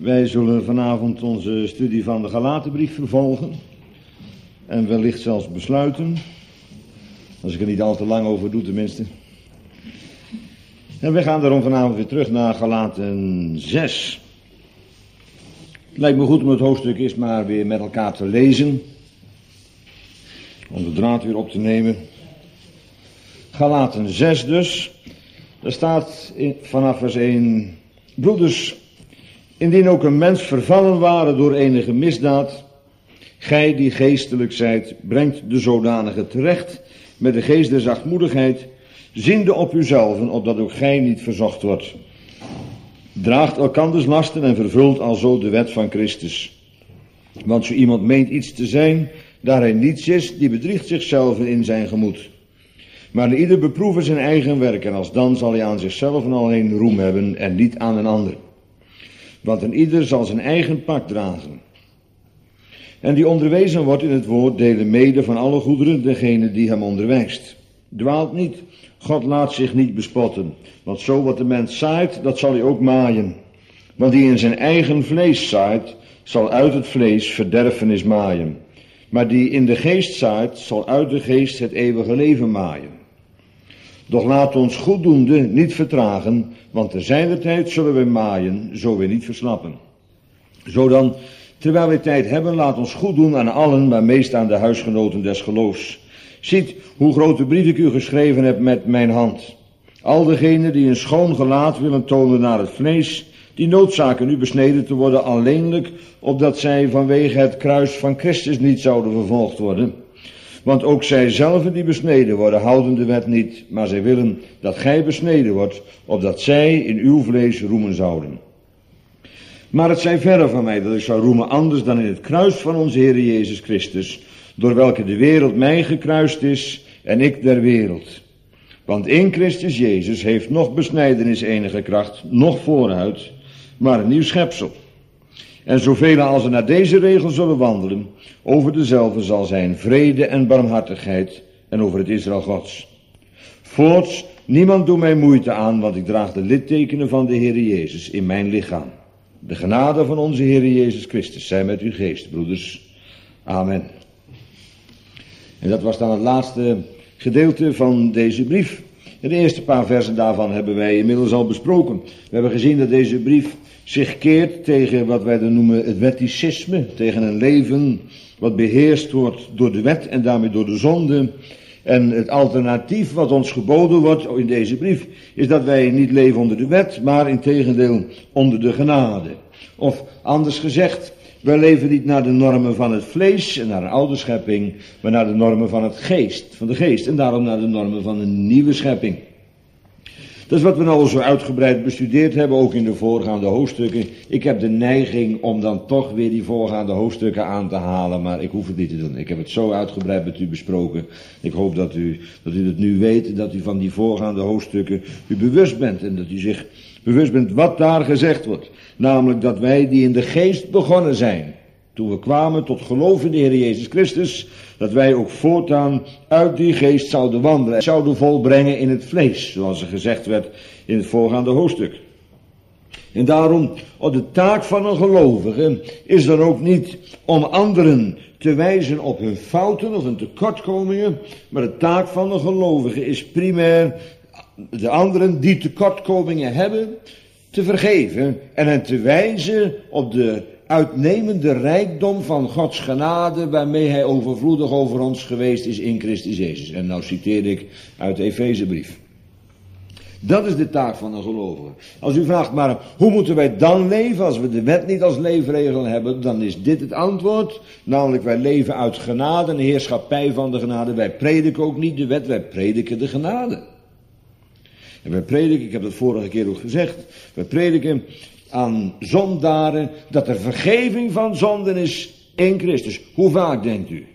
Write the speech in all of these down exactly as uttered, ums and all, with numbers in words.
Wij zullen vanavond onze studie van de Galatenbrief vervolgen en wellicht zelfs besluiten, als ik er niet al te lang over doe tenminste. En we gaan daarom vanavond weer terug naar Galaten zes. Het lijkt me goed om het hoofdstuk eerst maar weer met elkaar te lezen, om de draad weer op te nemen. Galaten zes dus, daar staat in, vanaf vers één, broeders, indien ook een mens vervallen waren door enige misdaad, gij die geestelijk zijt, brengt de zodanige terecht met de geest der zachtmoedigheid, ziende op uzelven, opdat ook gij niet verzocht wordt. Draagt elkanders lasten en vervult alzo de wet van Christus. Want zo iemand meent iets te zijn, daar hij niets is, die bedriegt zichzelf in zijn gemoed. Maar ieder beproeven zijn eigen werk, en alsdan zal hij aan zichzelf alleen roem hebben en niet aan een ander. Want een ieder zal zijn eigen pak dragen. En die onderwezen wordt in het woord, delen mede van alle goederen degene die hem onderwijst. Dwaalt niet, God laat zich niet bespotten, want zo wat de mens zaait, dat zal hij ook maaien. Want die in zijn eigen vlees zaait, zal uit het vlees verderfenis maaien. Maar die in de geest zaait, zal uit de geest het eeuwige leven maaien. Doch laat ons goeddoende niet vertragen, want ter zijner tijd zullen we maaien, zo we niet verslappen. Zo dan, terwijl we tijd hebben, laat ons goed doen aan allen, maar meest aan de huisgenoten des geloofs. Ziet hoe grote brief ik u geschreven heb met mijn hand. Al degenen die een schoon gelaat willen tonen naar het vlees, die noodzaken u besneden te worden alleenlijk, opdat zij vanwege het kruis van Christus niet zouden vervolgd worden. Want ook zij zelf die besneden worden, houden de wet niet, maar zij willen dat gij besneden wordt, opdat zij in uw vlees roemen zouden. Maar het zij verre van mij dat ik zou roemen anders dan in het kruis van onze Heer Jezus Christus, door welke de wereld mij gekruist is en ik der wereld. Want in Christus Jezus heeft nog besnijdenis enige kracht, nog vooruit, maar een nieuw schepsel. En zoveel als er naar deze regel zullen wandelen, over dezelfde zal zijn vrede en barmhartigheid en over het Israël Gods. Voorts, niemand doet mij moeite aan, want ik draag de littekenen van de Heer Jezus in mijn lichaam. De genade van onze Heer Jezus Christus zij met uw geest, broeders. Amen. En dat was dan het laatste gedeelte van deze brief. En de eerste paar versen daarvan hebben wij inmiddels al besproken. We hebben gezien dat deze brief zich keert tegen wat wij dan noemen het wetticisme, tegen een leven wat beheerst wordt door de wet en daarmee door de zonde. En het alternatief wat ons geboden wordt in deze brief is dat wij niet leven onder de wet, maar integendeel onder de genade. Of anders gezegd, wij leven niet naar de normen van het vlees en naar een oude schepping, maar naar de normen van het geest, van de geest en daarom naar de normen van een nieuwe schepping. Dat is wat we nou zo uitgebreid bestudeerd hebben, ook in de voorgaande hoofdstukken. Ik heb de neiging om dan toch weer die voorgaande hoofdstukken aan te halen, maar ik hoef het niet te doen. Ik heb het zo uitgebreid met u besproken. Ik hoop dat u, dat u het nu weet, dat u van die voorgaande hoofdstukken u bewust bent en dat u zich bewust bent wat daar gezegd wordt. Namelijk dat wij die in de geest begonnen zijn, toen we kwamen tot geloof in de Heer Jezus Christus, dat wij ook voortaan uit die geest zouden wandelen en zouden volbrengen in het vlees, zoals er gezegd werd in het voorgaande hoofdstuk. En daarom, op de taak van een gelovige is dan ook niet om anderen te wijzen op hun fouten of hun tekortkomingen, maar de taak van een gelovige is primair de anderen die tekortkomingen hebben te vergeven en hen te wijzen op de uitnemende rijkdom van Gods genade waarmee hij overvloedig over ons geweest is in Christus Jezus. En nou citeer ik uit de Efezebrief. Dat is de taak van een gelovige. Als u vraagt, maar hoe moeten wij dan leven als we de wet niet als leefregel hebben, dan is dit het antwoord. Namelijk, wij leven uit genade en de heerschappij van de genade. Wij prediken ook niet de wet, wij prediken de genade. En wij prediken, ik heb dat vorige keer ook gezegd, wij prediken aan zondaren dat er vergeving van zonden is in Christus. Hoe vaak denkt u?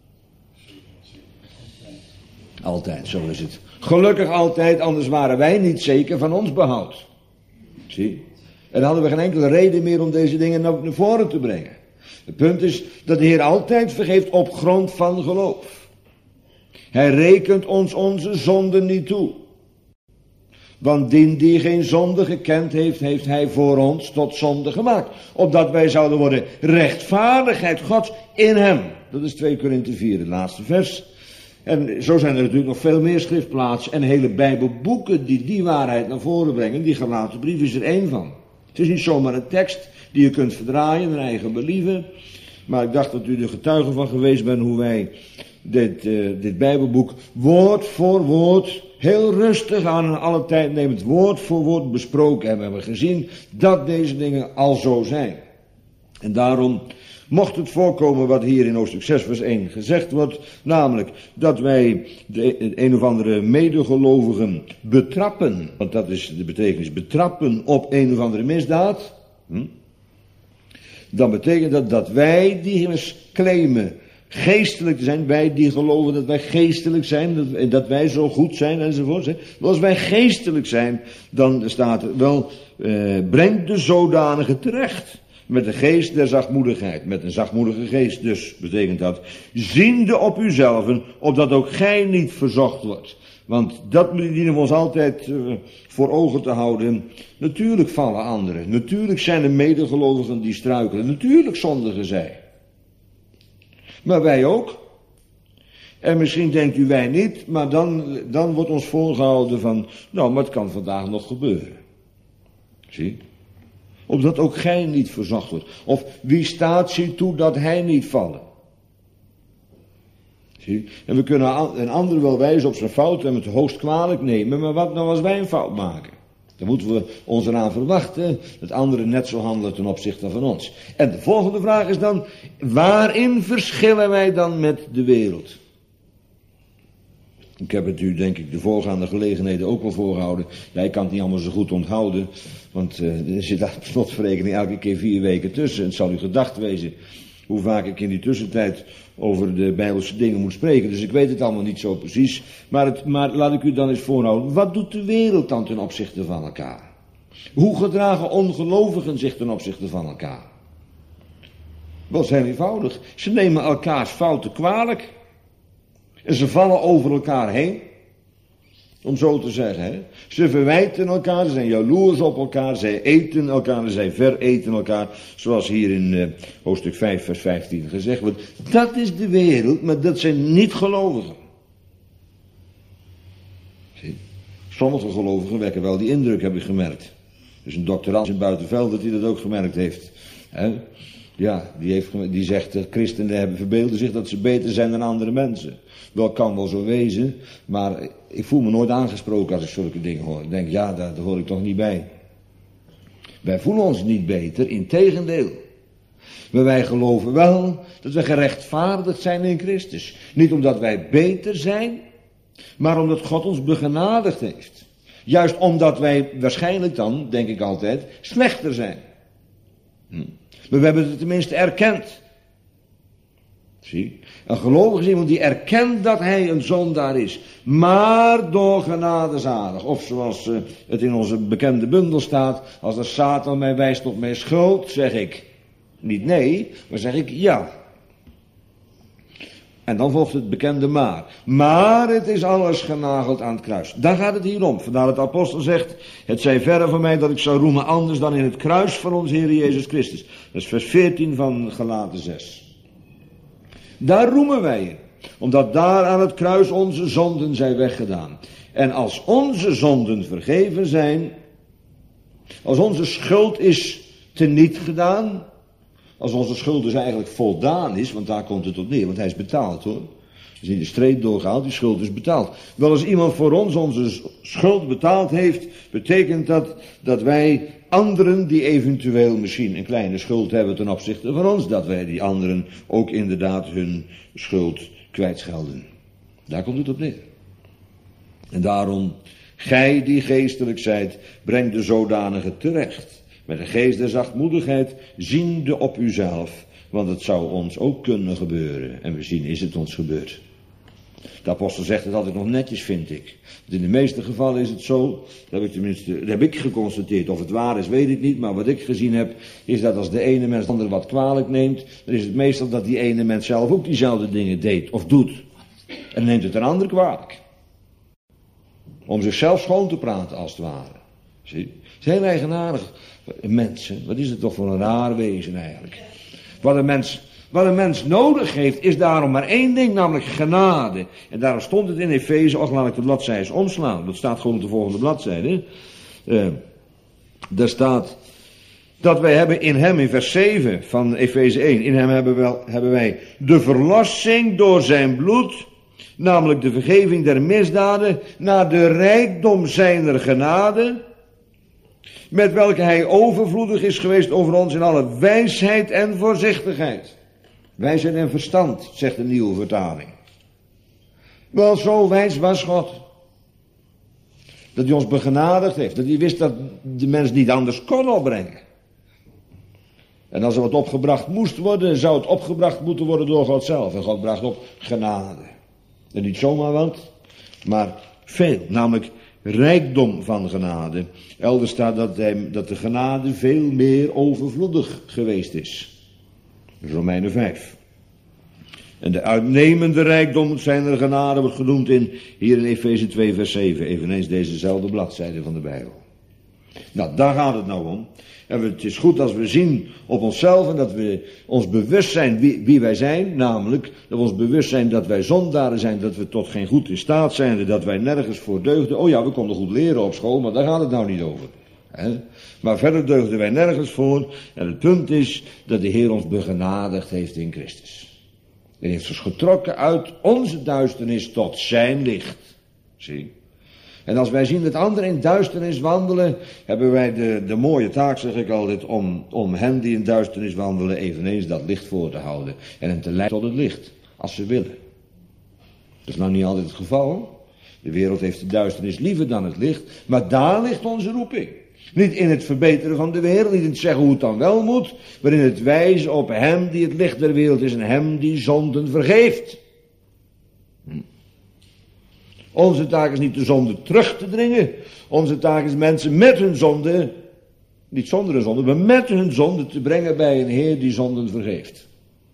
Altijd, zo is het. Gelukkig altijd, anders waren wij niet zeker van ons behoud. Zie? En dan hadden we geen enkele reden meer om deze dingen naar voren te brengen. Het punt is dat de Heer altijd vergeeft op grond van geloof. Hij rekent ons onze zonden niet toe. Want dien die geen zonde gekend heeft, heeft hij voor ons tot zonde gemaakt. Opdat wij zouden worden rechtvaardigheid Gods in hem. Dat is twee Korinthe vier, het laatste vers. En zo zijn er natuurlijk nog veel meer schriftplaatsen en hele bijbelboeken die die waarheid naar voren brengen. Die Galatenbrief is er één van. Het is niet zomaar een tekst die je kunt verdraaien, een eigen believen. Maar ik dacht dat u er getuige van geweest bent hoe wij dit, uh, dit bijbelboek woord voor woord heel rustig aan en alle tijd nemend woord voor woord besproken hebben. We hebben gezien dat deze dingen al zo zijn. En daarom mocht het voorkomen wat hier in hoofdstuk zes vers één gezegd wordt, namelijk dat wij de een of andere medegelovigen betrappen, want dat is de betekenis, betrappen op een of andere misdaad, hm? Dan betekent dat dat wij die claimen geestelijk te zijn, wij die geloven dat wij geestelijk zijn, dat, dat wij zo goed zijn enzovoort. Hè. Als wij geestelijk zijn, dan staat er wel, eh, brengt de zodanige terecht. Met de geest der zachtmoedigheid, met een zachtmoedige geest dus, betekent dat, ziende op uzelven, opdat ook gij niet verzocht wordt. Want dat dienen we ons altijd uh, voor ogen te houden. Natuurlijk vallen anderen, natuurlijk zijn er medegelovigen die struikelen, natuurlijk zondigen zij. Maar wij ook. En misschien denkt u wij niet, maar dan, dan wordt ons voorgehouden van, nou, maar het kan vandaag nog gebeuren. Zie? Opdat ook gij niet verzocht wordt. Of wie staat zich toe dat hij niet vallen. Zie? En we kunnen een ander wel wijzen op zijn fout en het hoogst kwalijk nemen, maar wat nou als wij een fout maken? Dan moeten we ons eraan verwachten dat anderen net zo handelen ten opzichte van ons. En de volgende vraag is dan, waarin verschillen wij dan met de wereld? Ik heb het u denk ik de voorgaande gelegenheden ook wel voorgehouden. Ja, ik kan het niet allemaal zo goed onthouden, want uh, er zit daar per slotverrekening elke keer vier weken tussen. Het zal u gedacht wezen hoe vaak ik in die tussentijd over de Bijbelse dingen moet spreken. Dus ik weet het allemaal niet zo precies. Maar, het, maar laat ik u dan eens voorhouden. Wat doet de wereld dan ten opzichte van elkaar? Hoe gedragen ongelovigen zich ten opzichte van elkaar? Wel, heel eenvoudig. Ze nemen elkaars fouten kwalijk. En ze vallen over elkaar heen. Om zo te zeggen. Hè? Ze verwijten elkaar, ze zijn jaloers op elkaar, zij eten elkaar, zij vereten elkaar. Zoals hier in uh, hoofdstuk vijf vers vijftien gezegd wordt. Dat is de wereld, maar dat zijn niet gelovigen. Zie? Sommige gelovigen wekken wel die indruk, heb ik gemerkt. Dus een doctorand in Buitenveld dat hij dat ook gemerkt heeft. Hè? Ja, die, heeft, die zegt dat christenen hebben verbeelden zich dat ze beter zijn dan andere mensen. Wel, kan wel zo wezen, maar ik voel me nooit aangesproken als ik zulke dingen hoor. Ik denk, ja, daar, daar hoor ik toch niet bij. Wij voelen ons niet beter, integendeel. Maar wij geloven wel dat we gerechtvaardigd zijn in Christus. Niet omdat wij beter zijn, maar omdat God ons begenadigd heeft. Juist omdat wij waarschijnlijk dan, denk ik altijd, slechter zijn. Hm. Maar we hebben het tenminste erkend. Zie, een gelovige is iemand die erkent dat hij een zondaar is. Maar door genade zalig. Of zoals uh, het in onze bekende bundel staat. Als de Satan mij wijst op mijn schuld, zeg ik niet nee, maar zeg ik ja. En dan volgt het bekende maar. Maar het is alles genageld aan het kruis. Daar gaat het hier om. Vandaar dat de apostel zegt, het zij verre van mij dat ik zou roemen anders dan in het kruis van onze Heer Jezus Christus. Dat is vers veertien van Galaten zes. Daar roemen wij in. Omdat daar aan het kruis onze zonden zijn weggedaan. En als onze zonden vergeven zijn, als onze schuld is teniet gedaan, als onze schuld dus eigenlijk voldaan is, want daar komt het op neer, want hij is betaald hoor. Dus in de streep doorgehaald, die schuld is betaald. Wel, als iemand voor ons onze schuld betaald heeft, betekent dat dat wij anderen die eventueel misschien een kleine schuld hebben ten opzichte van ons, dat wij die anderen ook inderdaad hun schuld kwijtschelden. Daar komt het op neer. En daarom, gij die geestelijk zijt, breng de zodanige terecht. Met een geest der zachtmoedigheid, ziende op uzelf, want het zou ons ook kunnen gebeuren. En we zien, is het ons gebeurd. De apostel zegt het altijd nog netjes, vind ik. Want in de meeste gevallen is het zo, dat heb ik tenminste, dat heb ik geconstateerd. Of het waar is, weet ik niet, maar wat ik gezien heb, is dat als de ene mens de ander wat kwalijk neemt, dan is het meestal dat die ene mens zelf ook diezelfde dingen deed of doet. En dan neemt het een ander kwalijk. Om zichzelf schoon te praten, als het ware. Zie je? Het is heel eigenaardig. Mensen, wat is het toch voor een raar wezen eigenlijk. Wat een mens, wat een mens nodig heeft, is daarom maar één ding, namelijk genade. En daarom stond het in Efeze, och laat ik de bladzijdes omslaan. Dat staat gewoon op de volgende bladzijde. Uh, daar staat dat wij hebben in hem, in vers zeven van Efeze één, in hem hebben, wel, hebben wij de verlossing door zijn bloed, namelijk de vergeving der misdaden, naar de rijkdom zijner genade, met welke hij overvloedig is geweest over ons in alle wijsheid en voorzichtigheid. Wijsheid en verstand, zegt de nieuwe vertaling. Wel, zo wijs was God. Dat hij ons begenadigd heeft. Dat hij wist dat de mens niet anders kon opbrengen. En als er wat opgebracht moest worden, zou het opgebracht moeten worden door God zelf. En God bracht op genade. En niet zomaar wat, maar veel. Namelijk rijkdom van genade. Elders staat dat, hij, dat de genade veel meer overvloedig geweest is. Romeinen vijf. En de uitnemende rijkdom zijner genade wordt genoemd in, hier in Efeze twee vers zeven. Eveneens dezezelfde bladzijde van de Bijbel. Nou, daar gaat het nou om. En het is goed als we zien op onszelf en dat we ons bewust zijn wie, wie wij zijn. Namelijk dat we ons bewust zijn dat wij zondaren zijn, dat we tot geen goed in staat zijn. En dat wij nergens voor deugden. Oh ja, we konden goed leren op school, maar daar gaat het nou niet over. He? Maar verder deugden wij nergens voor. En het punt is dat de Heer ons begenadigd heeft in Christus. Hij heeft ons getrokken uit onze duisternis tot zijn licht. Zie. En als wij zien dat anderen in duisternis wandelen, hebben wij de, de mooie taak, zeg ik altijd, om, om hen die in duisternis wandelen eveneens dat licht voor te houden. En hen te leiden tot het licht, als ze willen. Dat is nou niet altijd het geval. De wereld heeft de duisternis liever dan het licht, maar daar ligt onze roeping. Niet in het verbeteren van de wereld, niet in het zeggen hoe het dan wel moet, maar in het wijzen op hem die het licht der wereld is en hem die zonden vergeeft. Hm. Onze taak is niet de zonde terug te dringen. Onze taak is mensen met hun zonde, niet zonder hun zonde, maar met hun zonde te brengen bij een Heer die zonden vergeeft.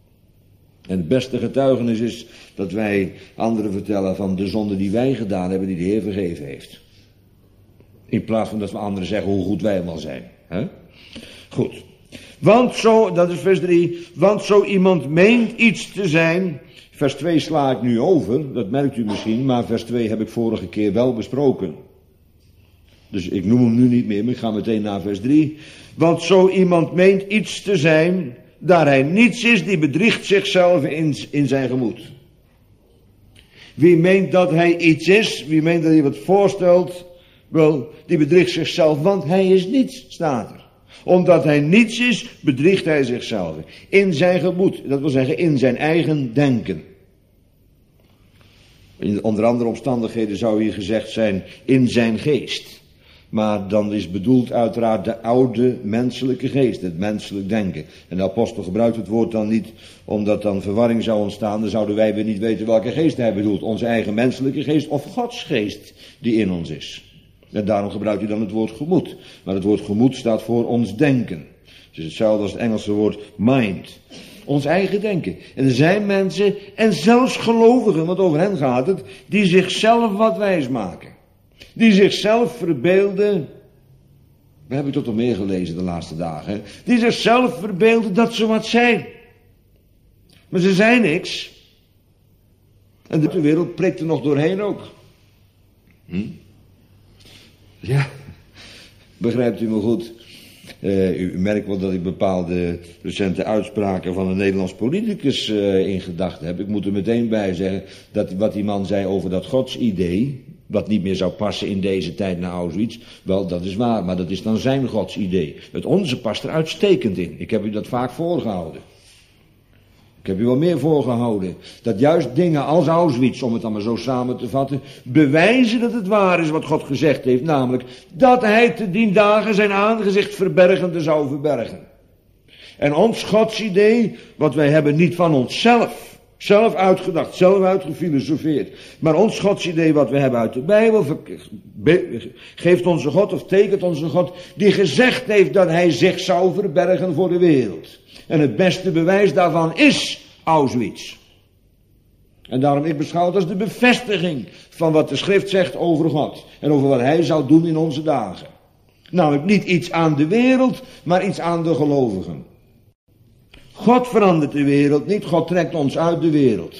En het beste getuigenis is dat wij anderen vertellen van de zonde die wij gedaan hebben, die de Heer vergeven heeft. In plaats van dat we anderen zeggen hoe goed wij allemaal zijn. He? Goed. Want zo, dat is vers drie, want zo iemand meent iets te zijn. Vers twee sla ik nu over, dat merkt u misschien, maar vers twee heb ik vorige keer wel besproken. Dus ik noem hem nu niet meer, maar ik ga meteen naar vers drie. Want zo iemand meent iets te zijn, daar hij niets is, die bedriegt zichzelf in, in zijn gemoed. Wie meent dat hij iets is, wie meent dat hij wat voorstelt, wel, die bedriegt zichzelf, want hij is niets, staat er. Omdat hij niets is, bedriegt hij zichzelf. In zijn gemoed, dat wil zeggen in zijn eigen denken. In onder andere omstandigheden zou hier gezegd zijn in zijn geest. Maar dan is bedoeld uiteraard de oude menselijke geest, het menselijk denken. En de apostel gebruikt het woord dan niet omdat dan verwarring zou ontstaan. Dan zouden wij weer niet weten welke geest hij bedoelt. Onze eigen menselijke geest of Gods geest die in ons is. En daarom gebruikt hij dan het woord gemoed. Maar het woord gemoed staat voor ons denken. Het is hetzelfde als het Engelse woord mind. Ons eigen denken. En er zijn mensen, en zelfs gelovigen, want over hen gaat het, die zichzelf wat wijs maken. Die zichzelf verbeelden. We hebben tot nog meer gelezen de laatste dagen. Hè? Die zichzelf verbeelden dat ze wat zijn. Maar ze zijn niks. En de wereld prikt er nog doorheen ook. Hm? Ja, begrijpt u me goed? Uh, u merkt wel dat ik bepaalde recente uitspraken van een Nederlands politicus uh, in gedachten heb. Ik moet er meteen bij zeggen dat wat die man zei over dat godsidee, wat niet meer zou passen in deze tijd naar Auschwitz, wel dat is waar, maar dat is dan zijn godsidee. Het onze past er uitstekend in. Ik heb u dat vaak voorgehouden. Ik heb u wel meer voorgehouden. Dat juist dingen als Auschwitz, om het dan maar zo samen te vatten, bewijzen dat het waar is wat God gezegd heeft. Namelijk dat hij te dien dagen zijn aangezicht verbergende zou verbergen. En ons godsidee, wat wij hebben niet van onszelf, zelf uitgedacht, zelf uitgefilosofeerd. Maar ons godsidee wat we hebben uit de Bijbel, geeft onze God of tekent onze God, die gezegd heeft dat hij zich zou verbergen voor de wereld. En het beste bewijs daarvan is Auschwitz. En daarom, ik beschouw het als de bevestiging van wat de schrift zegt over God. En over wat hij zou doen in onze dagen. Namelijk niet iets aan de wereld, maar iets aan de gelovigen. God verandert de wereld niet, God trekt ons uit de wereld.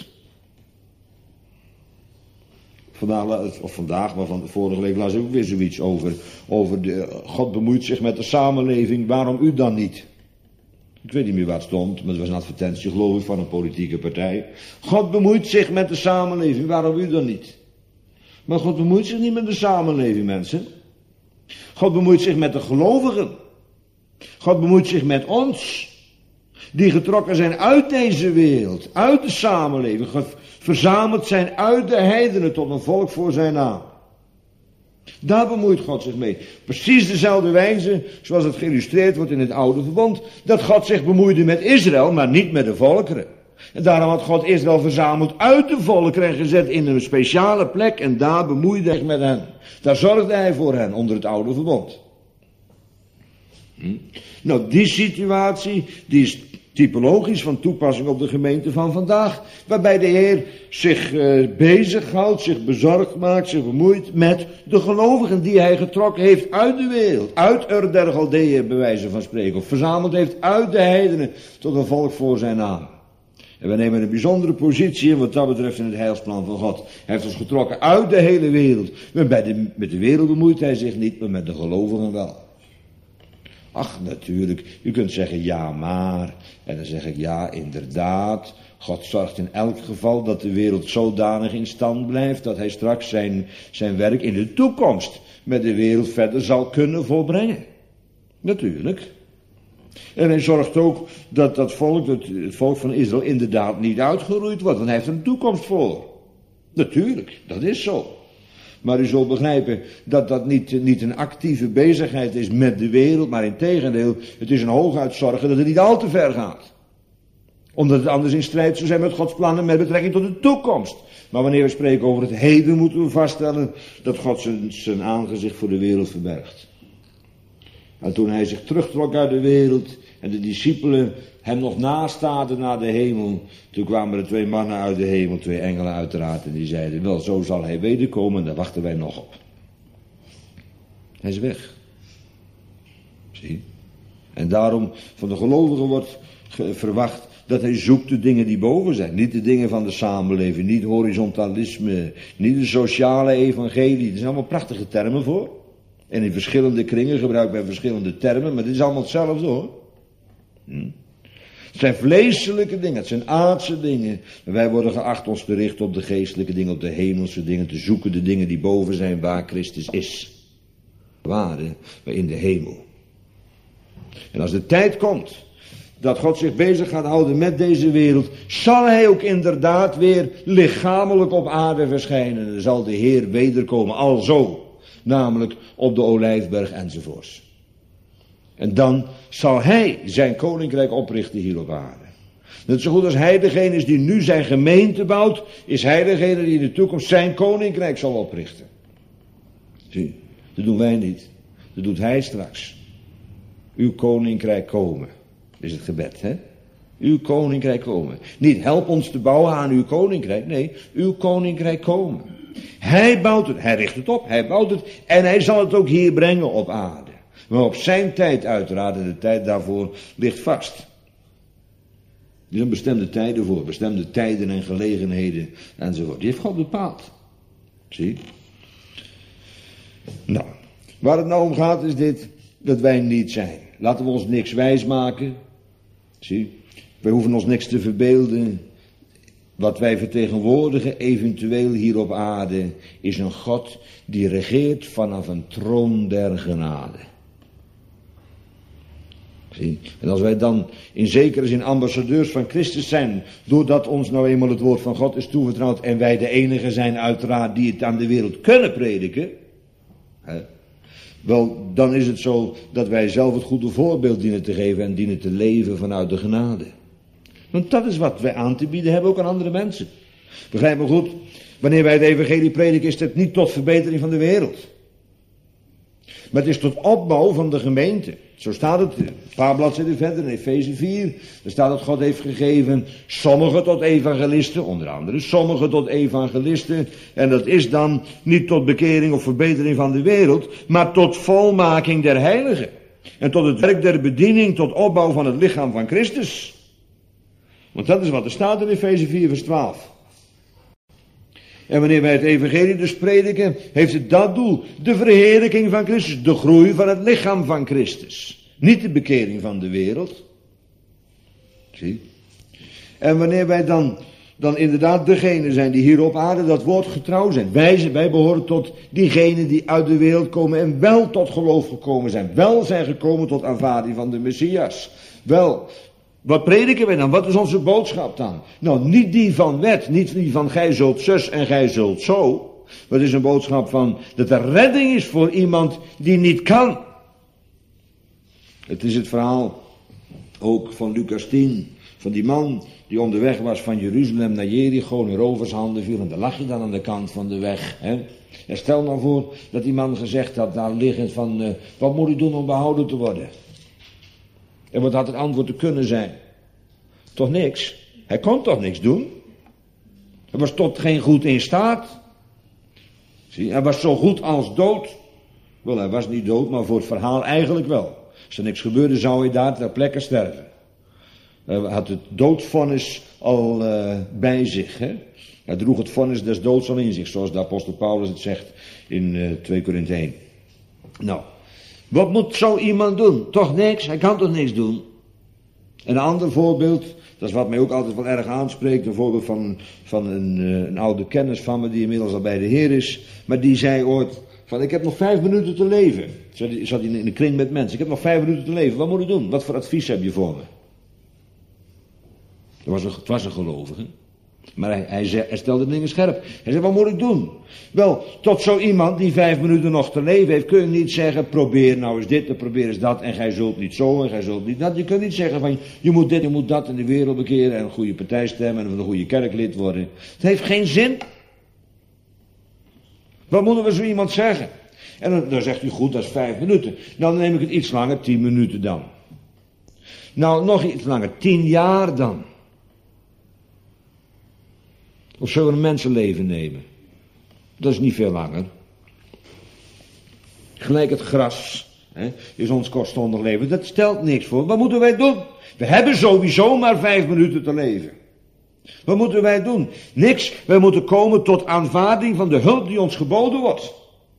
Vandaag, of vandaag, maar van de vorige week las ik ook weer zoiets over. Over de, God bemoeit zich met de samenleving, waarom u dan niet? Ik weet niet meer waar het stond, maar het was een advertentie, geloof ik, van een politieke partij. God bemoeit zich met de samenleving, waarom u dan niet? Maar God bemoeit zich niet met de samenleving, mensen. God bemoeit zich met de gelovigen. God bemoeit zich met ons. Die getrokken zijn uit deze wereld, uit de samenleving, verzameld zijn uit de heidenen tot een volk voor zijn naam. Daar bemoeit God zich mee. Precies dezelfde wijze zoals het geïllustreerd wordt in het oude verbond. Dat God zich bemoeide met Israël, maar niet met de volkeren. En daarom had God Israël verzameld uit de volkeren en gezet in een speciale plek. En daar bemoeide hij zich met hen. Daar zorgde hij voor hen onder het oude verbond. Hm? Nou, die situatie, die is typologisch van toepassing op de gemeente van vandaag. Waarbij de Heer zich uh, bezighoudt, zich bezorgd maakt, zich bemoeit met de gelovigen die hij getrokken heeft uit de wereld. Uit Ur der Galdeeën, bij wijze van spreken. Of verzameld heeft uit de heidenen tot een volk voor zijn naam. En we nemen een bijzondere positie in wat dat betreft in het heilsplan van God. Hij heeft ons getrokken uit de hele wereld. Maar bij de, met de wereld bemoeit hij zich niet, maar met de gelovigen wel. Ach, natuurlijk, u kunt zeggen ja, maar. En dan zeg ik ja, inderdaad. God zorgt in elk geval dat de wereld zodanig in stand blijft dat hij straks zijn, zijn werk in de toekomst met de wereld verder zal kunnen volbrengen. Natuurlijk. En hij zorgt ook dat dat volk, het, het volk van Israël, inderdaad niet uitgeroeid wordt, want hij heeft er een toekomst voor. Natuurlijk, dat is zo. Maar u zult begrijpen dat dat niet, niet een actieve bezigheid is met de wereld, maar integendeel, het is een hooguit zorgen dat het niet al te ver gaat. Omdat het anders in strijd zou zijn met Gods plannen met betrekking tot de toekomst. Maar wanneer we spreken over het heden, moeten we vaststellen dat God zijn, zijn aangezicht voor de wereld verbergt. En toen hij zich terugtrok uit de wereld en de discipelen hem nog nastaarden naar de hemel, toen kwamen er twee mannen uit de hemel, twee engelen uiteraard, en die zeiden, wel, zo zal hij wederkomen, en daar wachten wij nog op. Hij is weg. Zie? En daarom van de gelovigen wordt verwacht dat hij zoekt de dingen die boven zijn. Niet de dingen van de samenleving, niet horizontalisme, niet de sociale evangelie. Er zijn allemaal prachtige termen voor. En in verschillende kringen gebruikt men verschillende termen, maar dit is allemaal hetzelfde hoor. Hm? Het zijn vleeselijke dingen, het zijn aardse dingen. Maar wij worden geacht ons te richten op de geestelijke dingen, op de hemelse dingen, te zoeken de dingen die boven zijn waar Christus is. Waar, maar in de hemel. En als de tijd komt dat God zich bezig gaat houden met deze wereld, zal hij ook inderdaad weer lichamelijk op aarde verschijnen. En zal de Heer wederkomen, alzo. Namelijk op de Olijfberg enzovoorts. En dan zal hij zijn koninkrijk oprichten hier op aarde. Net zo goed als hij degene is die nu zijn gemeente bouwt, is hij degene die in de toekomst zijn koninkrijk zal oprichten. Zie, dat doen wij niet. Dat doet hij straks. Uw koninkrijk komen, is het gebed, hè? Uw koninkrijk komen. Niet help ons te bouwen aan uw koninkrijk, nee, uw koninkrijk komen. Hij bouwt het, hij richt het op, hij bouwt het en hij zal het ook hier brengen op aarde. Maar op zijn tijd uiteraard, en de tijd daarvoor ligt vast. Er zijn bestemde tijden voor, bestemde tijden en gelegenheden enzovoort. Die heeft God bepaald. Zie? Nou, waar het nou om gaat is dit, dat wij niet zijn. Laten we ons niks wijs maken. Zie? Wij hoeven ons niks te verbeelden. Wat wij vertegenwoordigen eventueel hier op aarde is een God die regeert vanaf een troon der genade. Zie? En als wij dan in zekere zin ambassadeurs van Christus zijn, doordat ons nou eenmaal het woord van God is toevertrouwd en wij de enige zijn uiteraard die het aan de wereld kunnen prediken, hè, wel, dan is het zo dat wij zelf het goede voorbeeld dienen te geven en dienen te leven vanuit de genade. Want dat is wat wij aan te bieden hebben ook aan andere mensen. Begrijp me goed, wanneer wij het evangelie prediken is het niet tot verbetering van de wereld. Maar het is tot opbouw van de gemeente. Zo staat het, een paar bladzijden verder in Efeze vier. Daar staat dat God heeft gegeven sommigen tot evangelisten, onder andere sommigen tot evangelisten. En dat is dan niet tot bekering of verbetering van de wereld, maar tot volmaking der heiligen. En tot het werk der bediening, tot opbouw van het lichaam van Christus. Want dat is wat er staat in Efeze vier vers twaalf. En wanneer wij het evangelie dus prediken, heeft het dat doel. De verheerlijking van Christus, de groei van het lichaam van Christus. Niet de bekering van de wereld. Zie. En wanneer wij dan, dan inderdaad degene zijn die hier op aarde dat woord getrouw zijn. Wij, wij behoren tot diegenen die uit de wereld komen en wel tot geloof gekomen zijn. Wel zijn gekomen tot aanvaarding van de Messias. Wel... Wat prediken wij dan? Wat is onze boodschap dan? Nou, niet die van wet, niet die van gij zult zus en gij zult zo. Maar het is een boodschap van dat er redding is voor iemand die niet kan. Het is het verhaal ook van Lucas tien, van die man die onderweg was van Jeruzalem naar Jericho, in rovershanden viel en daar lag je dan aan de kant van de weg. Hè? En stel nou voor dat die man gezegd had, daar liggend van, uh, wat moet ik doen om behouden te worden? En wat had het antwoord te kunnen zijn? Toch niks. Hij kon toch niks doen. Hij was tot geen goed in staat. Zie, hij was zo goed als dood. Wel, hij was niet dood, maar voor het verhaal eigenlijk wel. Als er niks gebeurde, zou hij daar ter plekke sterven. Hij had het doodvonnis al uh, bij zich. Hè? Hij droeg het vonnis des doods al in zich, zoals de apostel Paulus het zegt in uh, twee Korinthe één. Nou... Wat moet zo iemand doen? Toch niks? Hij kan toch niks doen? Een ander voorbeeld, dat is wat mij ook altijd wel erg aanspreekt, een voorbeeld van, van een, een oude kennis van me die inmiddels al bij de Heer is, maar die zei ooit van ik heb nog vijf minuten te leven. Zat hij in de kring met mensen, ik heb nog vijf minuten te leven, wat moet ik doen? Wat voor advies heb je voor me? Het was een, het was een gelovige. Maar hij, hij, zei, hij stelde dingen scherp. Hij zei, wat moet ik doen? Wel, tot zo iemand die vijf minuten nog te leven heeft, kun je niet zeggen, probeer nou eens dit en probeer eens dat en gij zult niet zo en gij zult niet dat. Je kunt niet zeggen van, je moet dit, je moet dat in de wereld bekeren en een goede partij stemmen en een goede kerklid worden. Het heeft geen zin. Wat moeten we zo iemand zeggen? En dan, dan zegt u, goed, dat is vijf minuten. Nou, dan neem ik het iets langer, tien minuten dan. Nou, nog iets langer, tien jaar dan. Of zullen we een mensenleven nemen? Dat is niet veel langer. Gelijk het gras hè, is ons kortstondig leven. Dat stelt niks voor. Wat moeten wij doen? We hebben sowieso maar vijf minuten te leven. Wat moeten wij doen? Niks. Wij moeten komen tot aanvaarding van de hulp die ons geboden wordt.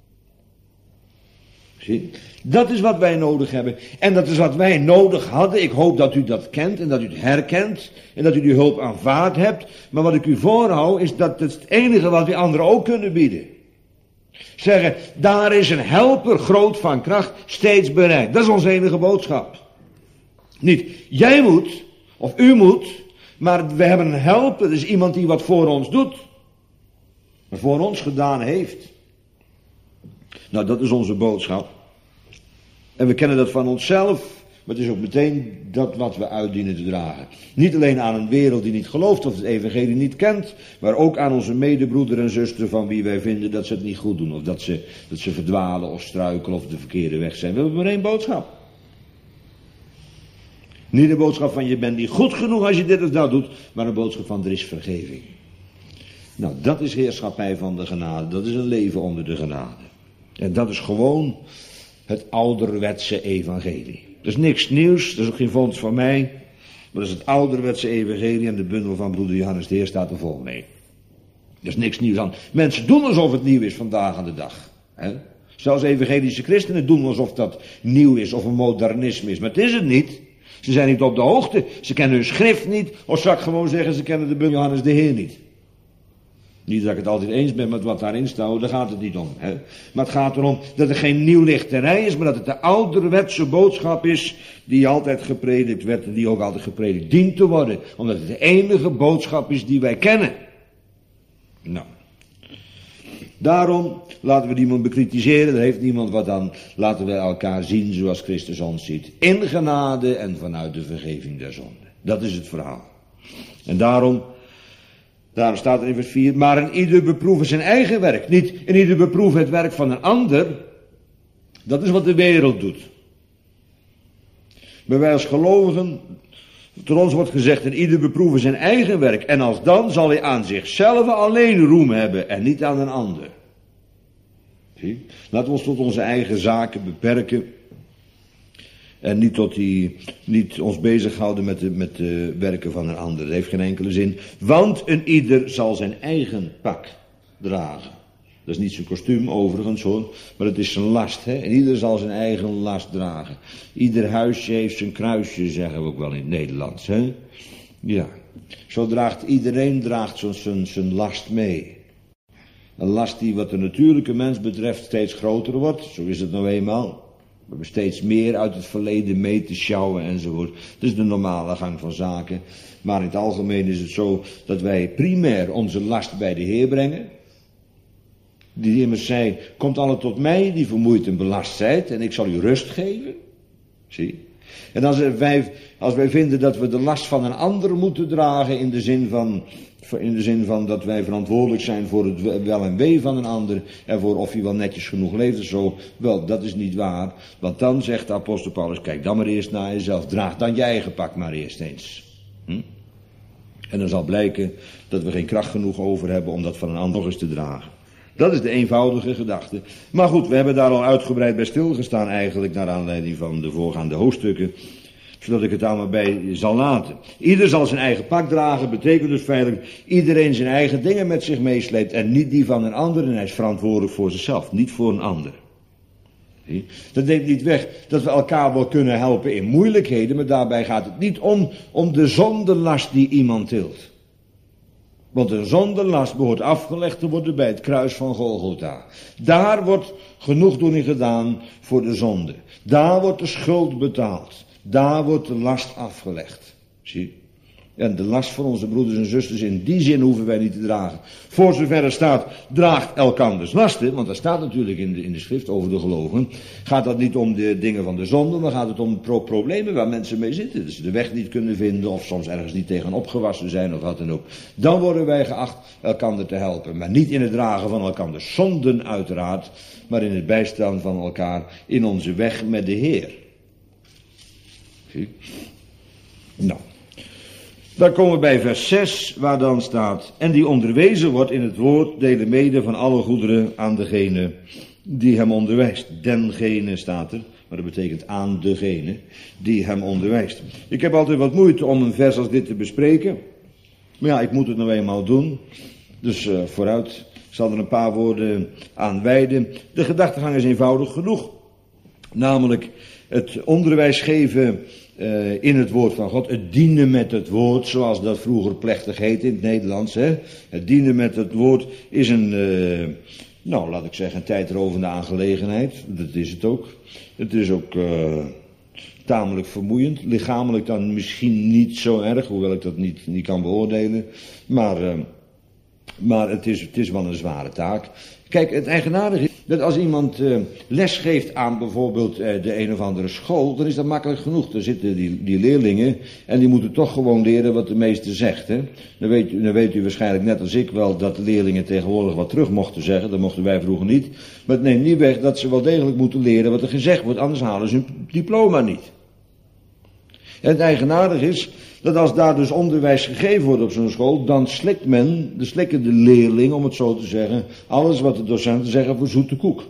Zie? Dat is wat wij nodig hebben. En dat is wat wij nodig hadden. Ik hoop dat u dat kent en dat u het herkent. En dat u die hulp aanvaard hebt. Maar wat ik u voorhoud is dat het, het enige wat die anderen ook kunnen bieden. Zeggen, daar is een helper groot van kracht steeds bereid. Dat is onze enige boodschap. Niet, jij moet of u moet. Maar we hebben een helper. Dat is iemand die wat voor ons doet. Maar voor ons gedaan heeft. Nou, dat is onze boodschap. En we kennen dat van onszelf, maar het is ook meteen dat wat we uitdienen te dragen. Niet alleen aan een wereld die niet gelooft of het evangelie niet kent, maar ook aan onze medebroeder en zuster van wie wij vinden dat ze het niet goed doen. Of dat ze, dat ze verdwalen of struikelen of de verkeerde weg zijn. We hebben maar één boodschap. Niet een boodschap van je bent niet goed genoeg als je dit of dat doet, maar een boodschap van er is vergeving. Nou, dat is heerschappij van de genade. Dat is een leven onder de genade. En dat is gewoon het ouderwetse evangelie. Dat is niks nieuws, dat is ook geen vondst van mij. Maar dat is het ouderwetse evangelie en de bundel van broeder Johannes de Heer staat er vol mee. Er is niks nieuws aan. Mensen doen alsof het nieuw is vandaag aan de dag. Hè? Zelfs evangelische christenen doen alsof dat nieuw is of een modernisme is. Maar het is het niet. Ze zijn niet op de hoogte. Ze kennen hun schrift niet. Of zal ik gewoon zeggen, ze kennen de bundel Johannes de Heer niet. Niet dat ik het altijd eens ben met wat daarin staat, daar gaat het niet om. Hè? Maar het gaat erom dat er geen nieuw lichterij is, maar dat het de ouderwetse boodschap is die altijd gepredikt werd en die ook altijd gepredikt dient te worden. Omdat het de enige boodschap is die wij kennen. Nou. Daarom laten we niemand bekritiseren, daar heeft niemand wat aan. Laten we elkaar zien zoals Christus ons ziet. In genade en vanuit de vergeving der zonde. Dat is het verhaal. En daarom... Daarom staat er in vers vier, maar in ieder beproeven zijn eigen werk. Niet in ieder beproeven het werk van een ander. Dat is wat de wereld doet. Maar wij als gelovigen, tot ons wordt gezegd, en ieder beproeven zijn eigen werk. En als dan zal hij aan zichzelf alleen roem hebben en niet aan een ander. Zie? Laten we ons tot onze eigen zaken beperken. En niet, tot die, niet ons bezighouden met de, met de werken van een ander. Dat heeft geen enkele zin. Want een ieder zal zijn eigen pak dragen. Dat is niet zijn kostuum overigens hoor. Maar het is zijn last. Hè? En ieder zal zijn eigen last dragen. Ieder huisje heeft zijn kruisje, zeggen we ook wel in het Nederlands. Hè? Ja. Zo draagt iedereen draagt zo zijn, zijn last mee. Een last die wat de natuurlijke mens betreft steeds groter wordt. Zo is het nou eenmaal. We hebben steeds meer uit het verleden mee te sjouwen enzovoort. Dat is de normale gang van zaken. Maar in het algemeen is het zo dat wij primair onze last bij de Heer brengen. Die immers zei, komt alle tot mij die vermoeid en belast zijt en ik zal u rust geven. Zie. En als wij, als wij vinden dat we de last van een ander moeten dragen in de zin van... In de zin van dat wij verantwoordelijk zijn voor het wel en wee van een ander. En voor of hij wel netjes genoeg leeft of zo. Wel, dat is niet waar. Want dan zegt de apostel Paulus, kijk dan maar eerst naar jezelf. Draag dan je eigen pak maar eerst eens. Hm? En dan zal blijken dat we geen kracht genoeg over hebben om dat van een ander nog eens te dragen. Dat is de eenvoudige gedachte. Maar goed, we hebben daar al uitgebreid bij stilgestaan eigenlijk. Naar aanleiding van de voorgaande hoofdstukken. Zodat ik het daar maar bij zal laten. Ieder zal zijn eigen pak dragen, betekent dus feitelijk iedereen zijn eigen dingen met zich meesleept en niet die van een ander en hij is verantwoordelijk voor zichzelf, niet voor een ander. Zie? Dat neemt niet weg dat we elkaar wel kunnen helpen in moeilijkheden, maar daarbij gaat het niet om, om de zondelast die iemand tilt. Want een zondelast behoort afgelegd te worden bij het kruis van Golgotha. Daar wordt genoegdoening gedaan voor de zonde. Daar wordt de schuld betaald. Daar wordt de last afgelegd. Zie. En de last van onze broeders en zusters in die zin hoeven wij niet te dragen. Voor zover er staat, draagt elkanders lasten. Want dat staat natuurlijk in de, in de schrift over de gelovigen. Gaat dat niet om de dingen van de zonde, maar gaat het om pro- problemen waar mensen mee zitten. Dat ze de weg niet kunnen vinden of soms ergens niet tegen opgewassen zijn of wat dan ook. Dan worden wij geacht elkander te helpen. Maar niet in het dragen van elkanders zonden uiteraard. Maar in het bijstaan van elkaar in onze weg met de Heer. Zie? Nou, dan komen we bij vers zes, waar dan staat, en die onderwezen wordt in het woord, delen mede van alle goederen aan degene die hem onderwijst. Dengene staat er, maar dat betekent aan degene die hem onderwijst. Ik heb altijd wat moeite om een vers als dit te bespreken, maar ja, ik moet het nou eenmaal doen, dus uh, vooruit, ik zal er een paar woorden aan wijden. De gedachtegang is eenvoudig genoeg, namelijk het onderwijs geven uh, in het woord van God. Het dienen met het woord, zoals dat vroeger plechtig heet in het Nederlands. Hè? Het dienen met het woord is een, uh, nou laat ik zeggen, een tijdrovende aangelegenheid. Dat is het ook. Het is ook uh, tamelijk vermoeiend. Lichamelijk dan misschien niet zo erg, hoewel ik dat niet, niet kan beoordelen. Maar, uh, maar het, is, het is wel een zware taak. Kijk, het eigenaardige is dat als iemand uh, les geeft aan bijvoorbeeld uh, de een of andere school, dan is dat makkelijk genoeg. Daar zitten die, die leerlingen en die moeten toch gewoon leren wat de meester zegt. Hè? Dan, weet u, dan weet u waarschijnlijk net als ik wel dat de leerlingen tegenwoordig wat terug mochten zeggen. Dat mochten wij vroeger niet. Maar het neemt niet weg dat ze wel degelijk moeten leren wat er gezegd wordt, anders halen ze hun diploma niet. En het eigenaardige is dat als daar dus onderwijs gegeven wordt op zo'n school, dan slikt men, de slikken de leerling, om het zo te zeggen, alles wat de docenten zeggen voor zoete koek.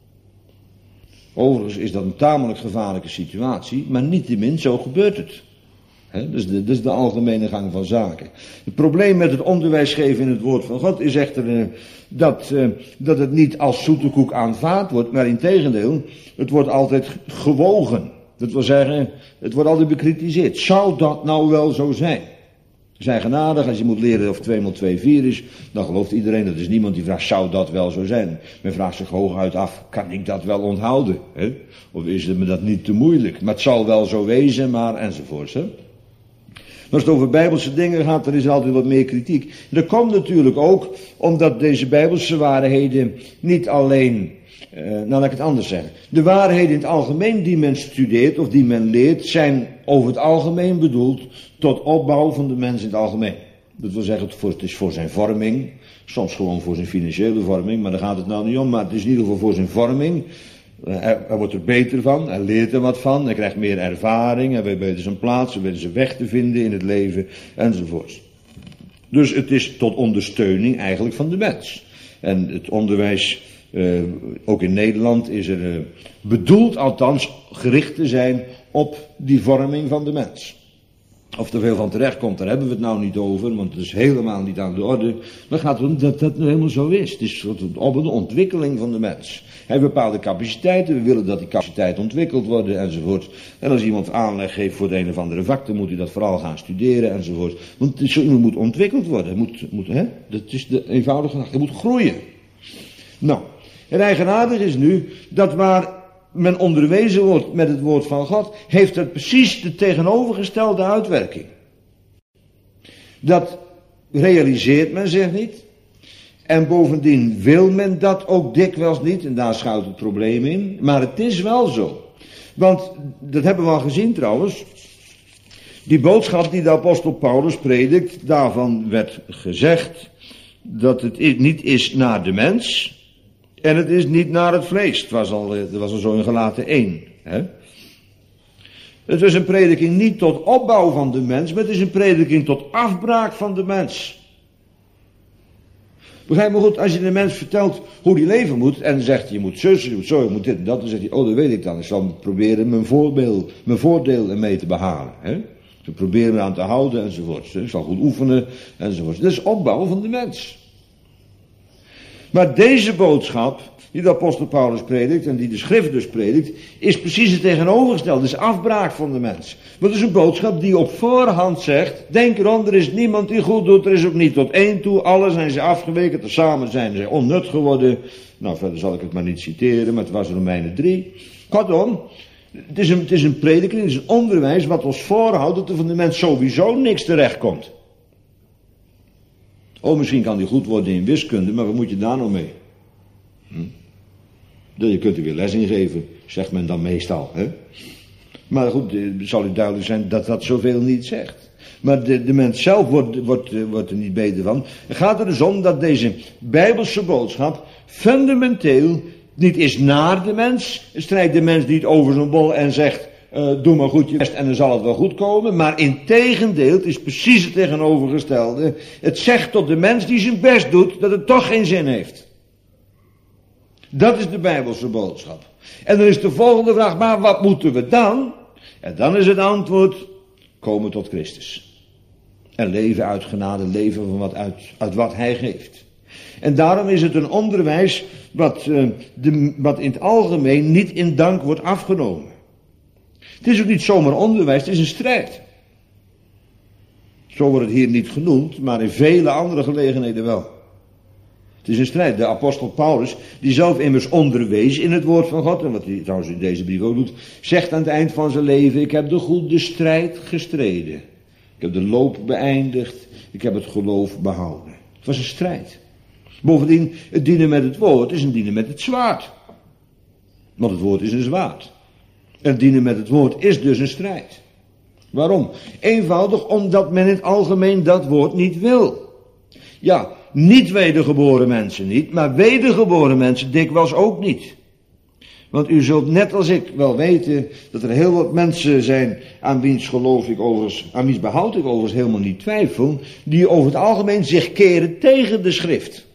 Overigens is dat een tamelijk gevaarlijke situatie, maar niettemin zo gebeurt het. He, dus dat is de algemene gang van zaken. Het probleem met het onderwijs geven in het woord van God is echter uh, dat, uh, dat het niet als zoete koek aanvaard wordt, maar integendeel, het wordt altijd gewogen. Dat wil zeggen, het wordt altijd bekritiseerd. Zou dat nou wel zo zijn? Zijn genadig, als je moet leren of twee maal twee vier is, dan gelooft iedereen, dat is niemand die vraagt, zou dat wel zo zijn? Men vraagt zich hooguit af, kan ik dat wel onthouden? Hè? Of is het me dat niet te moeilijk? Maar het zal wel zo wezen, maar enzovoorts. Hè? Maar als het over bijbelse dingen gaat, dan is er altijd wat meer kritiek. Dat komt natuurlijk ook omdat deze bijbelse waarheden niet alleen, uh, nou laat ik het anders zeggen. De waarheden in het algemeen die men studeert of die men leert, zijn over het algemeen bedoeld tot opbouw van de mens in het algemeen. Dat wil zeggen, het is voor zijn vorming, soms gewoon voor zijn financiële vorming, maar daar gaat het nou niet om, maar het is in ieder geval voor zijn vorming. Hij, hij wordt er beter van, hij leert er wat van, hij krijgt meer ervaring, hij weet beter zijn plaats, hij weet zijn weg te vinden in het leven, enzovoort. Dus het is tot ondersteuning eigenlijk van de mens. En het onderwijs, uh, ook in Nederland, is er uh, bedoeld althans gericht te zijn op die vorming van de mens. Of er veel van terecht komt, daar hebben we het nou niet over, want het is helemaal niet aan de orde. Maar het gaat erom dat dat nou helemaal zo is. Het is op de ontwikkeling van de mens. Hij heeft bepaalde capaciteiten, we willen dat die capaciteiten ontwikkeld worden, enzovoort. En als iemand aanleg heeft voor het een of andere vak, dan moet hij dat vooral gaan studeren, enzovoort. Want het, is, het moet ontwikkeld worden. Het moet, moet, hè? Dat is de eenvoudige gedachte. Het moet groeien. Nou, het eigenaardige is nu dat waar men onderwezen wordt met het woord van God, heeft het precies de tegenovergestelde uitwerking. Dat realiseert men zich niet. En bovendien wil men dat ook dikwijls niet. En daar schuilt het probleem in. Maar het is wel zo. Want, dat hebben we al gezien trouwens. Die boodschap die de apostel Paulus predikt, daarvan werd gezegd dat het niet is naar de mens. En het is niet naar het vlees. Het was al, het was al zo in Galaten één. Hè? Het is een prediking niet tot opbouw van de mens, maar het is een prediking tot afbraak van de mens. Begrijp me goed, als je de mens vertelt hoe die leven moet en zegt je moet zus, je moet zo, je moet dit en dat, dan zegt hij, oh dat weet ik dan. Ik zal proberen mijn, voorbeeld, mijn voordeel ermee te behalen. Hè? Ze proberen me aan te houden enzovoort. Ik zal goed oefenen enzovoort. Dat is opbouw van de mens. Maar deze boodschap, die de apostel Paulus predikt en die de schrift dus predikt, is precies het tegenovergestelde. Het is afbraak van de mens. Want het is een boodschap die op voorhand zegt, denk erom, er is niemand die goed doet, er is ook niet tot één toe, alle zijn ze afgeweken, tezamen zijn ze onnut geworden. Nou, verder zal ik het maar niet citeren, maar het was Romeinen drie. Kortom, het is een, het is een prediking, het is een onderwijs wat ons voorhoudt dat er van de mens sowieso niks terecht komt. Oh, misschien kan die goed worden in wiskunde, maar wat moet je daar nou mee? Hm? Je kunt er weer les in geven, zegt men dan meestal. Hè? Maar goed, het zal u duidelijk zijn dat dat zoveel niet zegt. Maar de, de mens zelf wordt, wordt, wordt er niet beter van. Het gaat er dus om dat deze Bijbelse boodschap fundamenteel niet is naar de mens. Het strijdt de mens niet over zijn bol en zegt, Uh, doe maar goed je best en dan zal het wel goed komen. Maar integendeel, het is precies het tegenovergestelde. Het zegt tot de mens die zijn best doet, dat het toch geen zin heeft. Dat is de Bijbelse boodschap. En dan is de volgende vraag, maar wat moeten we dan? En dan is het antwoord, komen tot Christus. En leven uit genade, leven van wat uit, uit wat Hij geeft. En daarom is het een onderwijs wat, uh, de, wat in het algemeen niet in dank wordt afgenomen. Het is ook niet zomaar onderwijs, het is een strijd. Zo wordt het hier niet genoemd, maar in vele andere gelegenheden wel. Het is een strijd. De apostel Paulus, die zelf immers onderwees in het woord van God, en wat hij trouwens in deze brief ook doet, zegt aan het eind van zijn leven, ik heb de goede strijd gestreden. Ik heb de loop beëindigd, ik heb het geloof behouden. Het was een strijd. Bovendien, het dienen met het woord is een dienen met het zwaard. Want het woord is een zwaard. En dienen met het woord is dus een strijd. Waarom? Eenvoudig omdat men in het algemeen dat woord niet wil. Ja, niet wedergeboren mensen niet, maar wedergeboren mensen dikwijls ook niet. Want u zult net als ik wel weten dat er heel wat mensen zijn aan wiens geloof ik overigens, aan wiens behoud ik overigens helemaal niet twijfel, die over het algemeen zich keren tegen de schrift.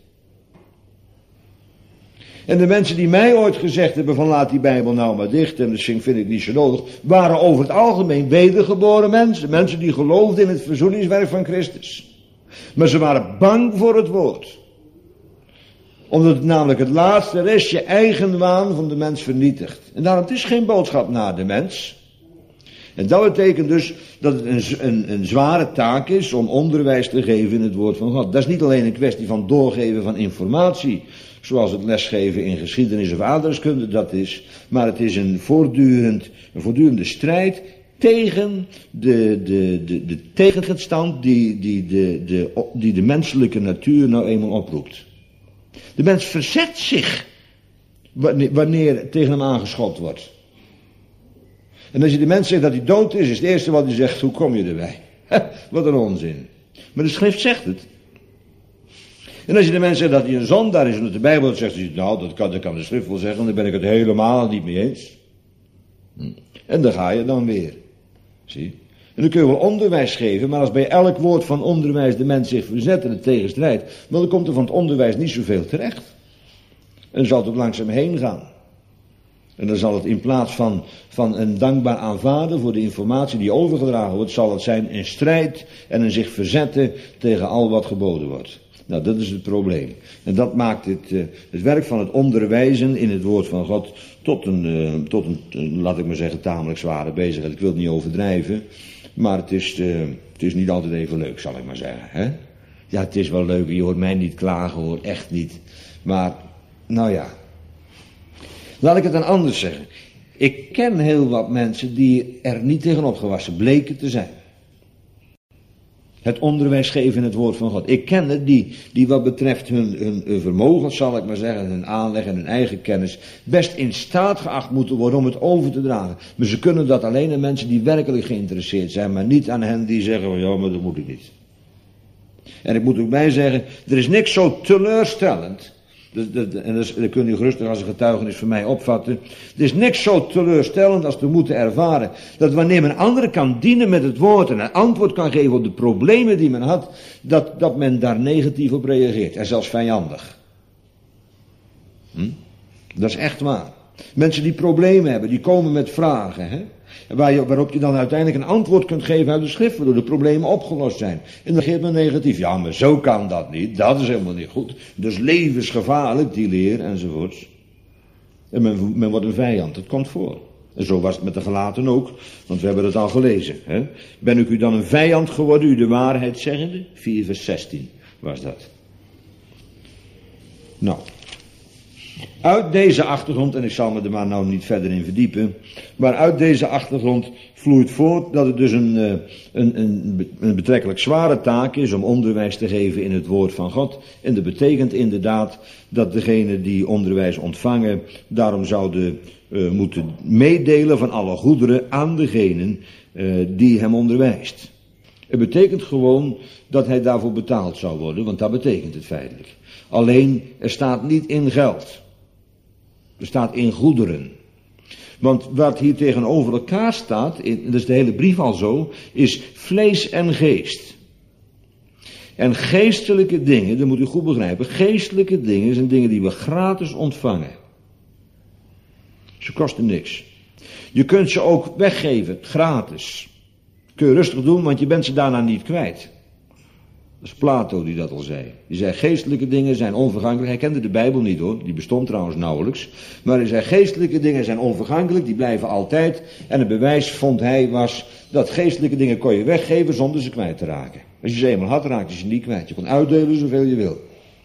En de mensen die mij ooit gezegd hebben van laat die Bijbel nou maar dicht en dat vind ik niet zo nodig, waren over het algemeen wedergeboren mensen. Mensen die geloofden in het verzoeningswerk van Christus. Maar ze waren bang voor het woord. Omdat het namelijk het laatste restje eigenwaan van de mens vernietigt. En daarom het is geen boodschap naar de mens. En dat betekent dus dat het een, een, een zware taak is om onderwijs te geven in het woord van God. Dat is niet alleen een kwestie van doorgeven van informatie, zoals het lesgeven in geschiedenis of aardrijkskunde dat is, maar het is een, voortdurend, een voortdurende strijd tegen de, de, de, de tegenstand die, die, de, de, die de menselijke natuur nou eenmaal oproept. De mens verzet zich wanneer, wanneer tegen hem aangeschopt wordt. En als je de mens zegt dat hij dood is, is het eerste wat hij zegt, hoe kom je erbij? Wat een onzin. Maar de schrift zegt het. En als je de mensen zegt dat hij een zondaar is, omdat de Bijbel het zegt, nou, dat kan, dat kan de schrift wel zeggen, dan ben ik het helemaal niet mee eens. Hm. En daar ga je dan weer. Zie. En dan kun je wel onderwijs geven, maar als bij elk woord van onderwijs de mens zich verzet en het tegenstrijdt, dan komt er van het onderwijs niet zoveel terecht. En dan zal het ook langzaam heen gaan. En dan zal het in plaats van, van een dankbaar aanvaarden voor de informatie die overgedragen wordt, zal het zijn een strijd en een zich verzetten tegen al wat geboden wordt. Nou, dat is het probleem. En dat maakt het, uh, het werk van het onderwijzen in het woord van God tot een, uh, tot een, uh, laat ik maar zeggen, tamelijk zware bezigheid. Ik wil het niet overdrijven, maar het is, uh, het is niet altijd even leuk, zal ik maar zeggen. Hè? Ja, het is wel leuk, je hoort mij niet klagen hoor, echt niet. Maar, nou ja. Laat ik het dan anders zeggen. Ik ken heel wat mensen die er niet tegen opgewassen bleken te zijn. Het onderwijs geven in het woord van God. Ik ken het die, die wat betreft hun, hun, hun vermogen, zal ik maar zeggen, hun aanleg en hun eigen kennis, best in staat geacht moeten worden om het over te dragen. Maar ze kunnen dat alleen aan mensen die werkelijk geïnteresseerd zijn, maar niet aan hen die zeggen, ja, maar dat moet ik niet. En ik moet ook bij zeggen, er is niks zo teleurstellend. Dat, dat, en dat, is, dat kun je gerustig als een getuigenis van mij opvatten. Er is niks zo teleurstellend als te moeten ervaren dat wanneer men anderen kan dienen met het woord en een antwoord kan geven op de problemen die men had, dat, dat men daar negatief op reageert en zelfs vijandig. Hm? Dat is echt waar. Mensen die problemen hebben, die komen met vragen, hè? Waar je, waarop je dan uiteindelijk een antwoord kunt geven uit de schrift, waardoor de problemen opgelost zijn. En dan geeft men negatief. Ja, maar zo kan dat niet. Dat is helemaal niet goed. Dus levensgevaarlijk, die leer, enzovoorts. En men, men wordt een vijand. Dat komt voor. En zo was het met de gelaten ook, want we hebben het al gelezen. Hè? Ben ik u dan een vijand geworden, u de waarheid zeggende? vier vers zestien was dat. Nou. Uit deze achtergrond, en ik zal me er maar nou niet verder in verdiepen, maar uit deze achtergrond vloeit voort dat het dus een, een, een, een betrekkelijk zware taak is om onderwijs te geven in het woord van God. En dat betekent inderdaad dat degene die onderwijs ontvangen, daarom zouden uh, moeten meedelen van alle goederen aan degenen uh, die hem onderwijst. Het betekent gewoon dat hij daarvoor betaald zou worden, want dat betekent het feitelijk. Alleen, er staat niet in geld. Er staat in goederen. Want wat hier tegenover elkaar staat, in, dat is de hele brief al zo, is vlees en geest. En geestelijke dingen, dat moet u goed begrijpen, geestelijke dingen zijn dingen die we gratis ontvangen. Ze kosten niks. Je kunt ze ook weggeven, gratis. Kun je rustig doen, want je bent ze daarna niet kwijt. Dat is Plato die dat al zei. Die zei geestelijke dingen zijn onvergankelijk. Hij kende de Bijbel niet hoor, die bestond trouwens nauwelijks. Maar hij zei geestelijke dingen zijn onvergankelijk, die blijven altijd. En het bewijs vond hij was dat geestelijke dingen kon je weggeven zonder ze kwijt te raken. Als je ze eenmaal had, raakte je ze niet kwijt. Je kon uitdelen zoveel je wil.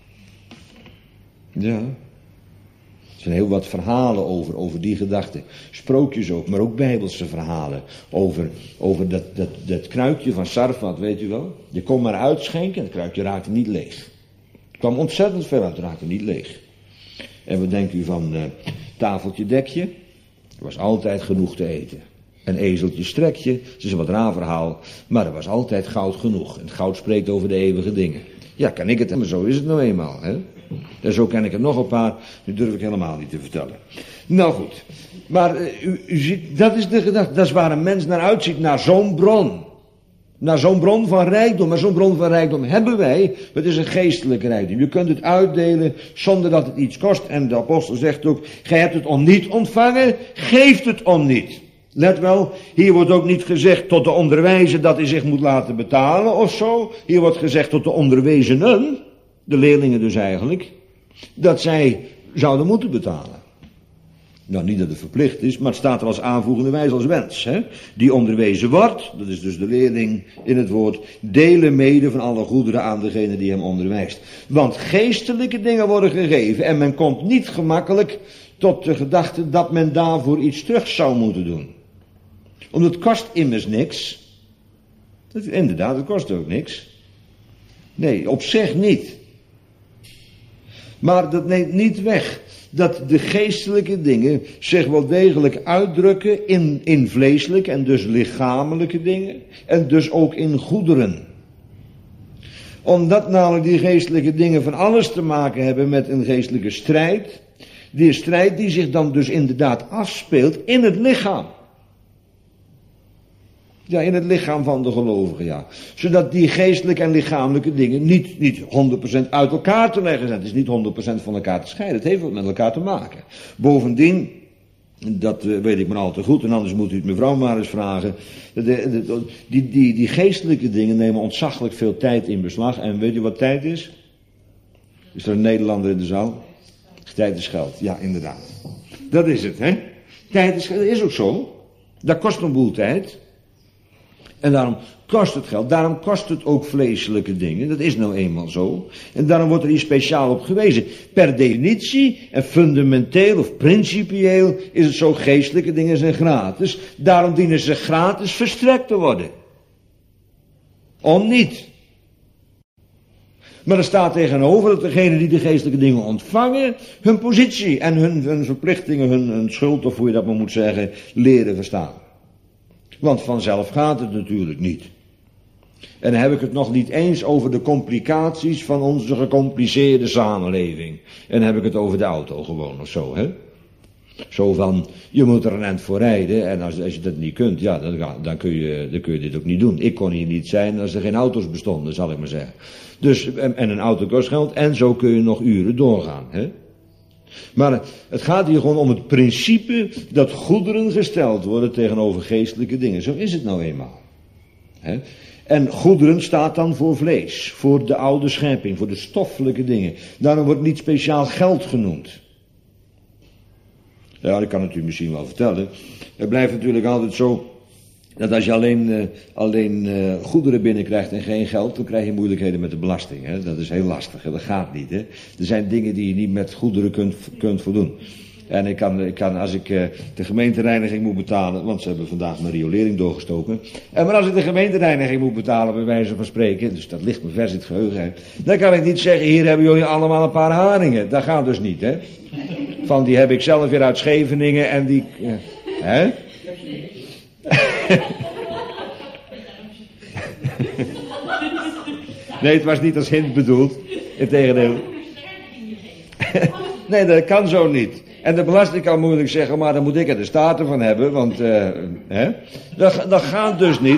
Ja. Er zijn heel wat verhalen over, over die gedachten. Sprookjes ook, maar ook bijbelse verhalen. Over, over dat, dat, dat kruikje van Sarfat, weet u wel. Je kon maar uitschenken en het kruikje raakte niet leeg. Het kwam ontzettend ver uit, het raakte niet leeg. En wat denkt u van uh, tafeltje dekje? Er was altijd genoeg te eten. Een ezeltje strekje, het is een wat raar verhaal, maar er was altijd goud genoeg. En het goud spreekt over de eeuwige dingen. Ja, kan ik het, maar zo is het nou eenmaal, hè. En zo ken ik er nog een paar, nu durf ik helemaal niet te vertellen. Nou goed, maar uh, u, u ziet, dat is de gedachte, dat is waar een mens naar uitziet, naar zo'n bron. Naar zo'n bron van rijkdom, maar zo'n bron van rijkdom hebben wij, het is een geestelijke rijkdom. Je kunt het uitdelen zonder dat het iets kost. En de apostel zegt ook, gij hebt het om niet ontvangen, geeft het om niet. Let wel, hier wordt ook niet gezegd tot de onderwijzer dat hij zich moet laten betalen of zo. Hier wordt gezegd tot de onderwezenen, de leerlingen dus eigenlijk, dat zij zouden moeten betalen. Nou, niet dat het verplicht is, maar het staat er als aanvoegende wijze als wens. Hè? Die onderwezen wordt, dat is dus de leerling in het woord, delen mede van alle goederen aan degene die hem onderwijst. Want geestelijke dingen worden gegeven en men komt niet gemakkelijk tot de gedachte dat men daarvoor iets terug zou moeten doen. Omdat het kost immers niks. Dat, inderdaad, het kost ook niks. Nee, op zich niet. Maar dat neemt niet weg dat de geestelijke dingen zich wel degelijk uitdrukken in, in vleeselijke en dus lichamelijke dingen. En dus ook in goederen. Omdat namelijk die geestelijke dingen van alles te maken hebben met een geestelijke strijd. Die strijd die zich dan dus inderdaad afspeelt in het lichaam. Ja, in het lichaam van de gelovigen, ja. Zodat die geestelijke en lichamelijke dingen niet, niet honderd procent uit elkaar te leggen zijn. Het is niet honderd procent van elkaar te scheiden. Het heeft wat met elkaar te maken. Bovendien, dat weet ik maar al te goed, en anders moet u het mevrouw maar eens vragen. De, de, de, die, die, die geestelijke dingen nemen ontzaglijk veel tijd in beslag. En weet je wat tijd is? Is er een Nederlander in de zaal? Tijd is geld, ja inderdaad. Dat is het, hè. Tijd is geld, dat is ook zo. Dat kost een boel tijd. En daarom kost het geld, daarom kost het ook vleeselijke dingen. Dat is nou eenmaal zo. En daarom wordt er hier speciaal op gewezen. Per definitie en fundamenteel of principieel is het zo, geestelijke dingen zijn gratis. Daarom dienen ze gratis verstrekt te worden. Om niet. Maar er staat tegenover dat degenen die de geestelijke dingen ontvangen, hun positie en hun, hun verplichtingen, hun, hun schuld, of hoe je dat maar moet zeggen, leren verstaan. Want vanzelf gaat het natuurlijk niet. En dan heb ik het nog niet eens over de complicaties van onze gecompliceerde samenleving. En dan heb ik het over de auto gewoon of zo, hè. Zo van, je moet er een eind voor rijden en als, als je dat niet kunt, ja, dan, dan, kun je, dan kun je dit ook niet doen. Ik kon hier niet zijn als er geen auto's bestonden, zal ik maar zeggen. Dus, en, en een auto kost geld en zo kun je nog uren doorgaan, hè. Maar het gaat hier gewoon om het principe dat goederen gesteld worden tegenover geestelijke dingen. Zo is het nou eenmaal. He? En goederen staat dan voor vlees, voor de oude schepping, voor de stoffelijke dingen. Daarom wordt niet speciaal geld genoemd. Ja, ik kan het u misschien wel vertellen. Het blijft natuurlijk altijd zo dat als je alleen, uh, alleen uh, goederen binnenkrijgt en geen geld, dan krijg je moeilijkheden met de belasting. Hè? Dat is heel lastig, hè? Dat gaat niet. Hè? Er zijn dingen die je niet met goederen kunt, kunt voldoen. En ik kan, ik kan als ik uh, de gemeentereiniging moet betalen, want ze hebben vandaag mijn riolering doorgestoken. En maar als ik de gemeentereiniging moet betalen, bij wijze van spreken, dus dat ligt me vers in het geheugen, hè? Dan kan ik niet zeggen, hier hebben jullie allemaal een paar haringen. Dat gaat dus niet, hè. Van die heb ik zelf weer uit Scheveningen en die... Uh, hè? Nee, het was niet als hint bedoeld. Integendeel. Nee, dat kan zo niet. En de belasting kan moeilijk zeggen, maar dan moet ik er de staten van hebben, want, uh, hè? Dat, dat gaat dus niet.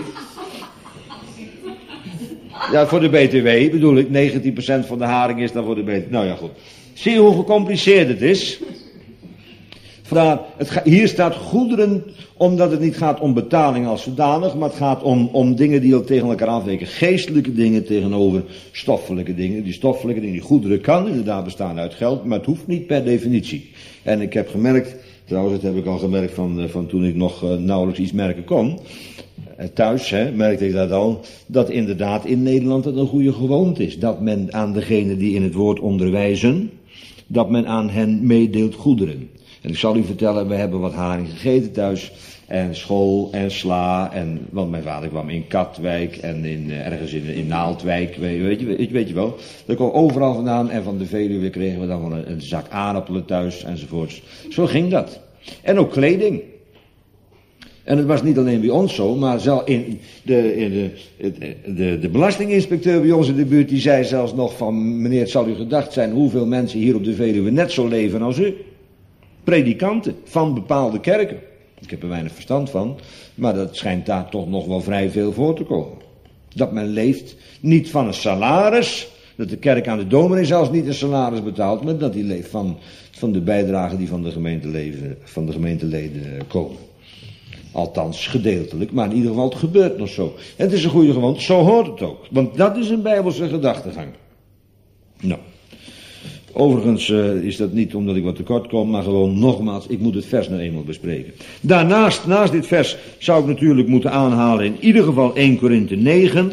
Ja, voor de B T W bedoel ik, negentien procent van de haring is dan voor de B T W. Nou ja, goed. Zie je hoe gecompliceerd het is? Vandaar, het ga, hier staat goederen, omdat het niet gaat om betaling als zodanig, maar het gaat om, om dingen die ook tegen elkaar afweken. Geestelijke dingen tegenover stoffelijke dingen. Die stoffelijke dingen, die goederen kan inderdaad bestaan uit geld, maar het hoeft niet per definitie. En ik heb gemerkt, trouwens dat heb ik al gemerkt van, van toen ik nog uh, nauwelijks iets merken kon. Thuis hè, merkte ik dat al, dat inderdaad in Nederland het een goede gewoonte is. Dat men aan degenen die in het woord onderwijzen, dat men aan hen meedeelt goederen. En ik zal u vertellen, we hebben wat haring gegeten thuis. En school en sla. En, want mijn vader kwam in Katwijk en in, ergens in, in Naaldwijk. Weet je, weet, weet je wel. Dat kwam overal vandaan. En van de Veluwe kregen we dan van een, een zak aardappelen thuis enzovoorts. Zo ging dat. En ook kleding. En het was niet alleen bij ons zo, maar zelf in de, in de, de, de belastinginspecteur bij ons in de buurt, die zei zelfs nog van, meneer, het zal u gedacht zijn hoeveel mensen hier op de Veluwe net zo leven als u. Predikanten van bepaalde kerken. Ik heb er weinig verstand van, maar dat schijnt daar toch nog wel vrij veel voor te komen. Dat men leeft niet van een salaris, dat de kerk aan de dominee zelfs niet een salaris betaalt, maar dat die leeft van, van de bijdragen die van de gemeenteleden, van de gemeenteleden komen. Althans gedeeltelijk, maar in ieder geval het gebeurt nog zo. En het is een goede gewoonte, zo hoort het ook. Want dat is een bijbelse gedachtegang. Nou. Overigens uh, is dat niet omdat ik wat tekort kom, maar gewoon nogmaals, ik moet het vers nou eenmaal bespreken. Daarnaast, naast dit vers, zou ik natuurlijk moeten aanhalen in ieder geval Eerste Korinthe negen.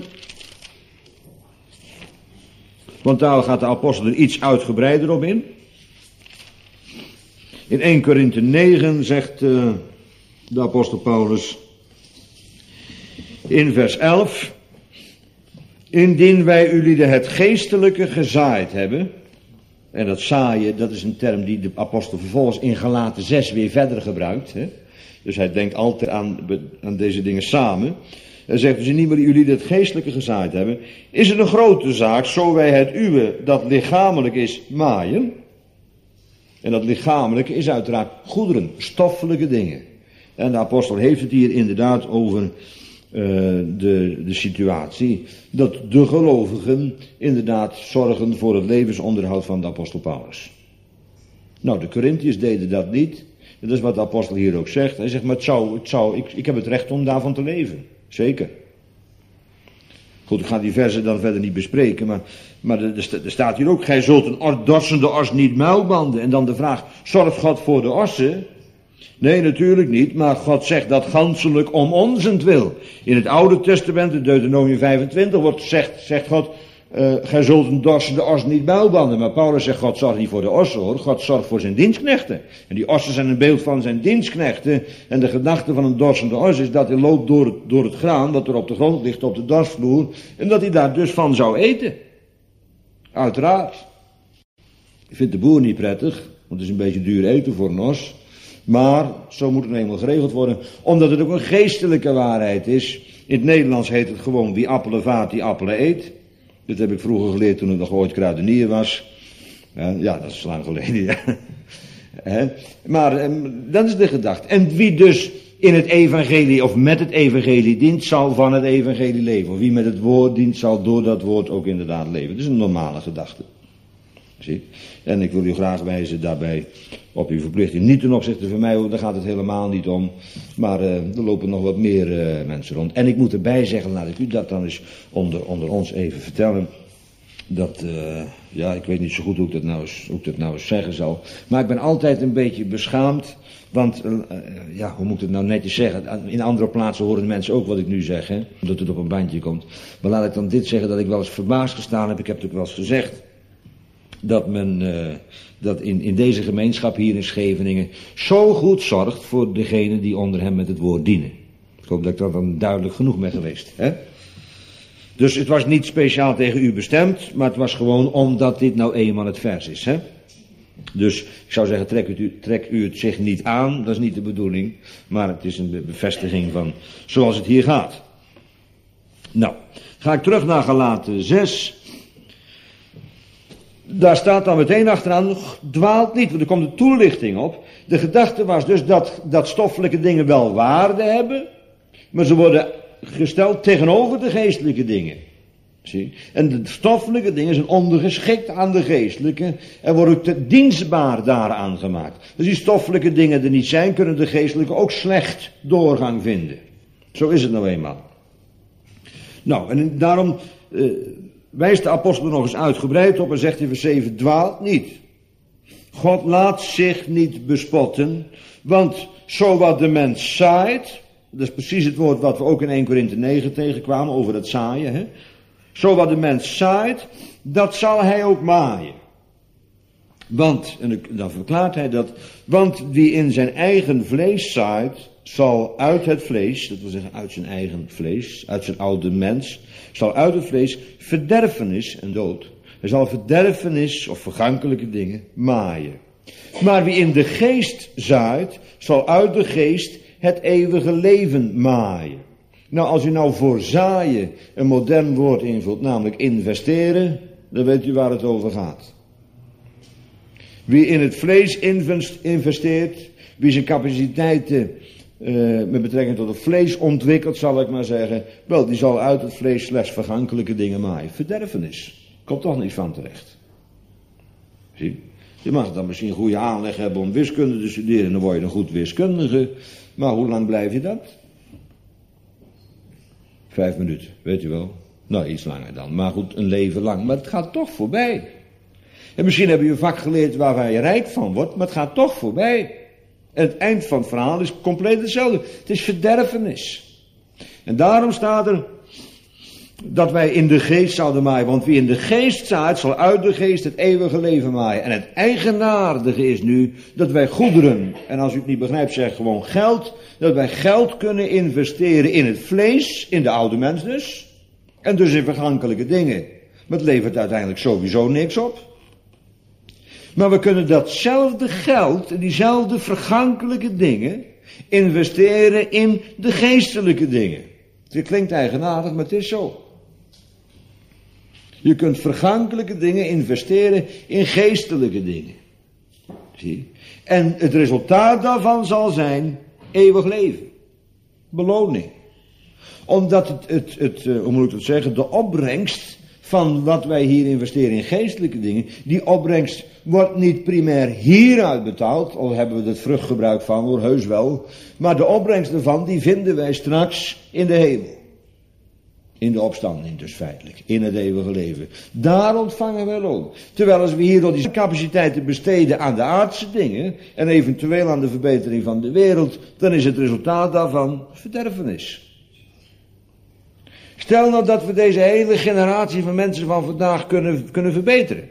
Want daar gaat de apostel er iets uitgebreider op in. In Eerste Korinthe negen zegt uh, de apostel Paulus in vers elf. Indien wij jullie het geestelijke gezaaid hebben. En dat zaaien, dat is een term die de apostel vervolgens in Galaten zes weer verder gebruikt. Hè? Dus hij denkt altijd aan, aan deze dingen samen. Hij zegt dus niet meer jullie het geestelijke gezaaid hebben. Is het een grote zaak, zo wij het uwe, dat lichamelijk is, maaien. En dat lichamelijke is uiteraard goederen, stoffelijke dingen. En de apostel heeft het hier inderdaad over uh, de, de situatie dat de gelovigen inderdaad zorgen voor het levensonderhoud van de apostel Paulus. Nou, de Corinthiërs deden dat niet. Dat is wat de apostel hier ook zegt. Hij zegt, maar het zou, het zou, ik, ik heb het recht om daarvan te leven. Zeker. Goed, ik ga die versen dan verder niet bespreken, maar, maar er, er staat hier ook, gij zult een dorsende os niet muilbanden. En dan de vraag, zorgt God voor de ossen? Nee, natuurlijk niet, maar God zegt dat ganselijk om onzentwil. In het Oude Testament, in Deuteronomium vijfentwintig, wordt zegt, zegt God, uh, gij zult een dorsende os niet muilbanden. Maar Paulus zegt, God zorgt niet voor de ossen hoor, God zorgt voor zijn dienstknechten. En die ossen zijn een beeld van zijn dienstknechten. En de gedachte van een dorsende os is dat hij loopt door het, door het graan, dat er op de grond ligt op de dorsvloer. En dat hij daar dus van zou eten. Uiteraard. Ik vind de boer niet prettig, want het is een beetje duur eten voor een os. Maar zo moet het nou eenmaal geregeld worden, omdat het ook een geestelijke waarheid is. In het Nederlands heet het gewoon, wie appelen vaat, die appelen eet. Dit heb ik vroeger geleerd toen ik nog ooit kruidenier was. Uh, ja, dat is lang geleden, ja. He? Maar um, dat is de gedachte. En wie dus in het evangelie of met het evangelie dient, zal van het evangelie leven. Of wie met het woord dient, zal door dat woord ook inderdaad leven. Dat is een normale gedachte. Zie? En ik wil u graag wijzen daarbij op uw verplichting. Niet ten opzichte van mij, daar gaat het helemaal niet om. Maar uh, er lopen nog wat meer uh, mensen rond. En ik moet erbij zeggen, laat ik u dat dan eens onder, onder ons even vertellen. Dat, uh, ja, ik weet niet zo goed hoe ik, dat nou eens, hoe ik dat nou eens zeggen zal. Maar ik ben altijd een beetje beschaamd. Want, uh, ja, hoe moet ik het nou netjes zeggen? In andere plaatsen horen de mensen ook wat ik nu zeg, hè. Omdat het op een bandje komt. Maar laat ik dan dit zeggen, dat ik wel eens verbaasd gestaan heb. Ik heb het ook wel eens gezegd. Dat men, uh, dat in, in deze gemeenschap hier in Scheveningen zo goed zorgt voor degenen die onder hem met het woord dienen. Ik hoop dat ik dat dan duidelijk genoeg ben geweest, hè. Dus het was niet speciaal tegen u bestemd, maar het was gewoon omdat dit nou eenmaal het vers is, hè. Dus ik zou zeggen, trek u, trek u het zich niet aan, dat is niet de bedoeling, maar het is een bevestiging van zoals het hier gaat. Nou, ga ik terug naar Galaten zes. Daar staat dan meteen achteraan, dwaalt niet, want er komt een toelichting op. De gedachte was dus dat, dat stoffelijke dingen wel waarde hebben, maar ze worden gesteld tegenover de geestelijke dingen. Zie? En de stoffelijke dingen zijn ondergeschikt aan de geestelijke en worden ook te dienstbaar daaraan gemaakt. Als die stoffelijke dingen er niet zijn, kunnen de geestelijke ook slecht doorgang vinden. Zo is het nou eenmaal. Nou, en daarom uh, wijst de apostel er nog eens uitgebreid op en zegt in vers zeven, dwaalt niet. God laat zich niet bespotten, want zo wat de mens zaait, dat is precies het woord wat we ook in eerste Korinthe negen tegenkwamen over het zaaien, hè? Zo wat de mens zaait, dat zal hij ook maaien. Want, en dan verklaart hij dat, want wie in zijn eigen vlees zaait, zal uit het vlees, dat wil zeggen uit zijn eigen vlees, uit zijn oude mens, zal uit het vlees verderfenis en dood. Hij zal verderfenis of vergankelijke dingen maaien. Maar wie in de geest zaait, zal uit de geest het eeuwige leven maaien. Nou, als u nou voor zaaien een modern woord invult, namelijk investeren, dan weet u waar het over gaat. Wie in het vlees investeert, wie zijn capaciteiten uh, met betrekking tot het vlees ontwikkelt, zal ik maar zeggen, wel, die zal uit het vlees slechts vergankelijke dingen maaien. Verderfenis. Komt toch niet van terecht. Zie? Je mag dan misschien een goede aanleg hebben om wiskunde te studeren, dan word je een goed wiskundige. Maar hoe lang blijf je dat? Vijf minuten, weet u wel. Nou, iets langer dan. Maar goed, een leven lang. Maar het gaat toch voorbij. En misschien heb je een vak geleerd waar je rijk van wordt, maar het gaat toch voorbij. En het eind van het verhaal is compleet hetzelfde. Het is verderfenis. En daarom staat er dat wij in de geest zouden maaien. Want wie in de geest zaait, zal uit de geest het eeuwige leven maaien. En het eigenaardige is nu dat wij goederen, en als u het niet begrijpt, zeg gewoon geld, dat wij geld kunnen investeren in het vlees, in de oude mens dus, en dus in vergankelijke dingen. Maar het levert uiteindelijk sowieso niks op. Maar we kunnen datzelfde geld, diezelfde vergankelijke dingen, investeren in de geestelijke dingen. Het klinkt eigenaardig, maar het is zo. Je kunt vergankelijke dingen investeren in geestelijke dingen. Zie? En het resultaat daarvan zal zijn eeuwig leven. Beloning. Omdat het, het, het, hoe moet ik het zeggen, de opbrengst van wat wij hier investeren in geestelijke dingen, die opbrengst wordt niet primair hieruit betaald, al hebben we het vruchtgebruik van, hoor, heus wel, maar de opbrengst ervan, die vinden wij straks in de hemel. In de opstanding dus feitelijk, in het eeuwige leven. Daar ontvangen wij loon. Terwijl als we hier door die capaciteiten besteden aan de aardse dingen, en eventueel aan de verbetering van de wereld, dan is het resultaat daarvan verderfenis. Stel nou dat we deze hele generatie van mensen van vandaag kunnen, kunnen verbeteren.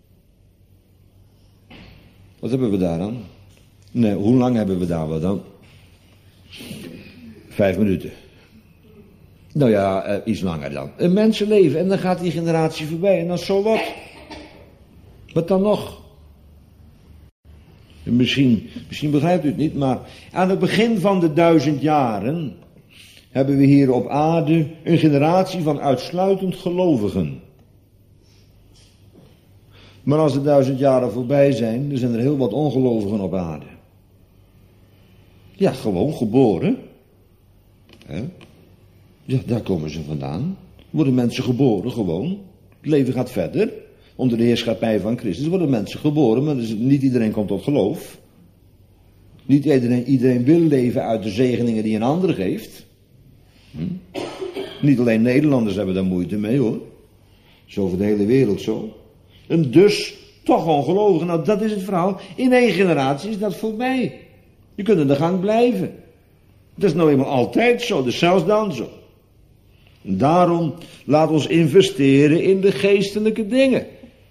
Wat hebben we daar dan? Nee, hoe lang hebben we daar wat dan? Vijf minuten. Nou ja, uh, iets langer dan. Een mensenleven en dan gaat die generatie voorbij en dan zo wat. Wat dan nog? Misschien, misschien begrijpt u het niet, maar aan het begin van de duizend jaren hebben we hier op aarde een generatie van uitsluitend gelovigen. Maar als de duizend jaren voorbij zijn, dan zijn er heel wat ongelovigen op aarde. Ja, gewoon geboren. Hè? Ja, daar komen ze vandaan. Worden mensen geboren gewoon. Het leven gaat verder. Onder de heerschappij van Christus worden mensen geboren, maar dus niet iedereen komt tot geloof. Niet iedereen, iedereen wil leven uit de zegeningen die een ander geeft. Hm? Niet alleen Nederlanders hebben daar moeite mee, hoor. Zo over de hele wereld zo. En dus toch ongelovigen. Nou, dat is het verhaal. In één generatie is dat voorbij. Je kunt in de gang blijven. Dat is nou eenmaal altijd zo. Dus zelfs dan zo. En daarom laat ons investeren in de geestelijke dingen.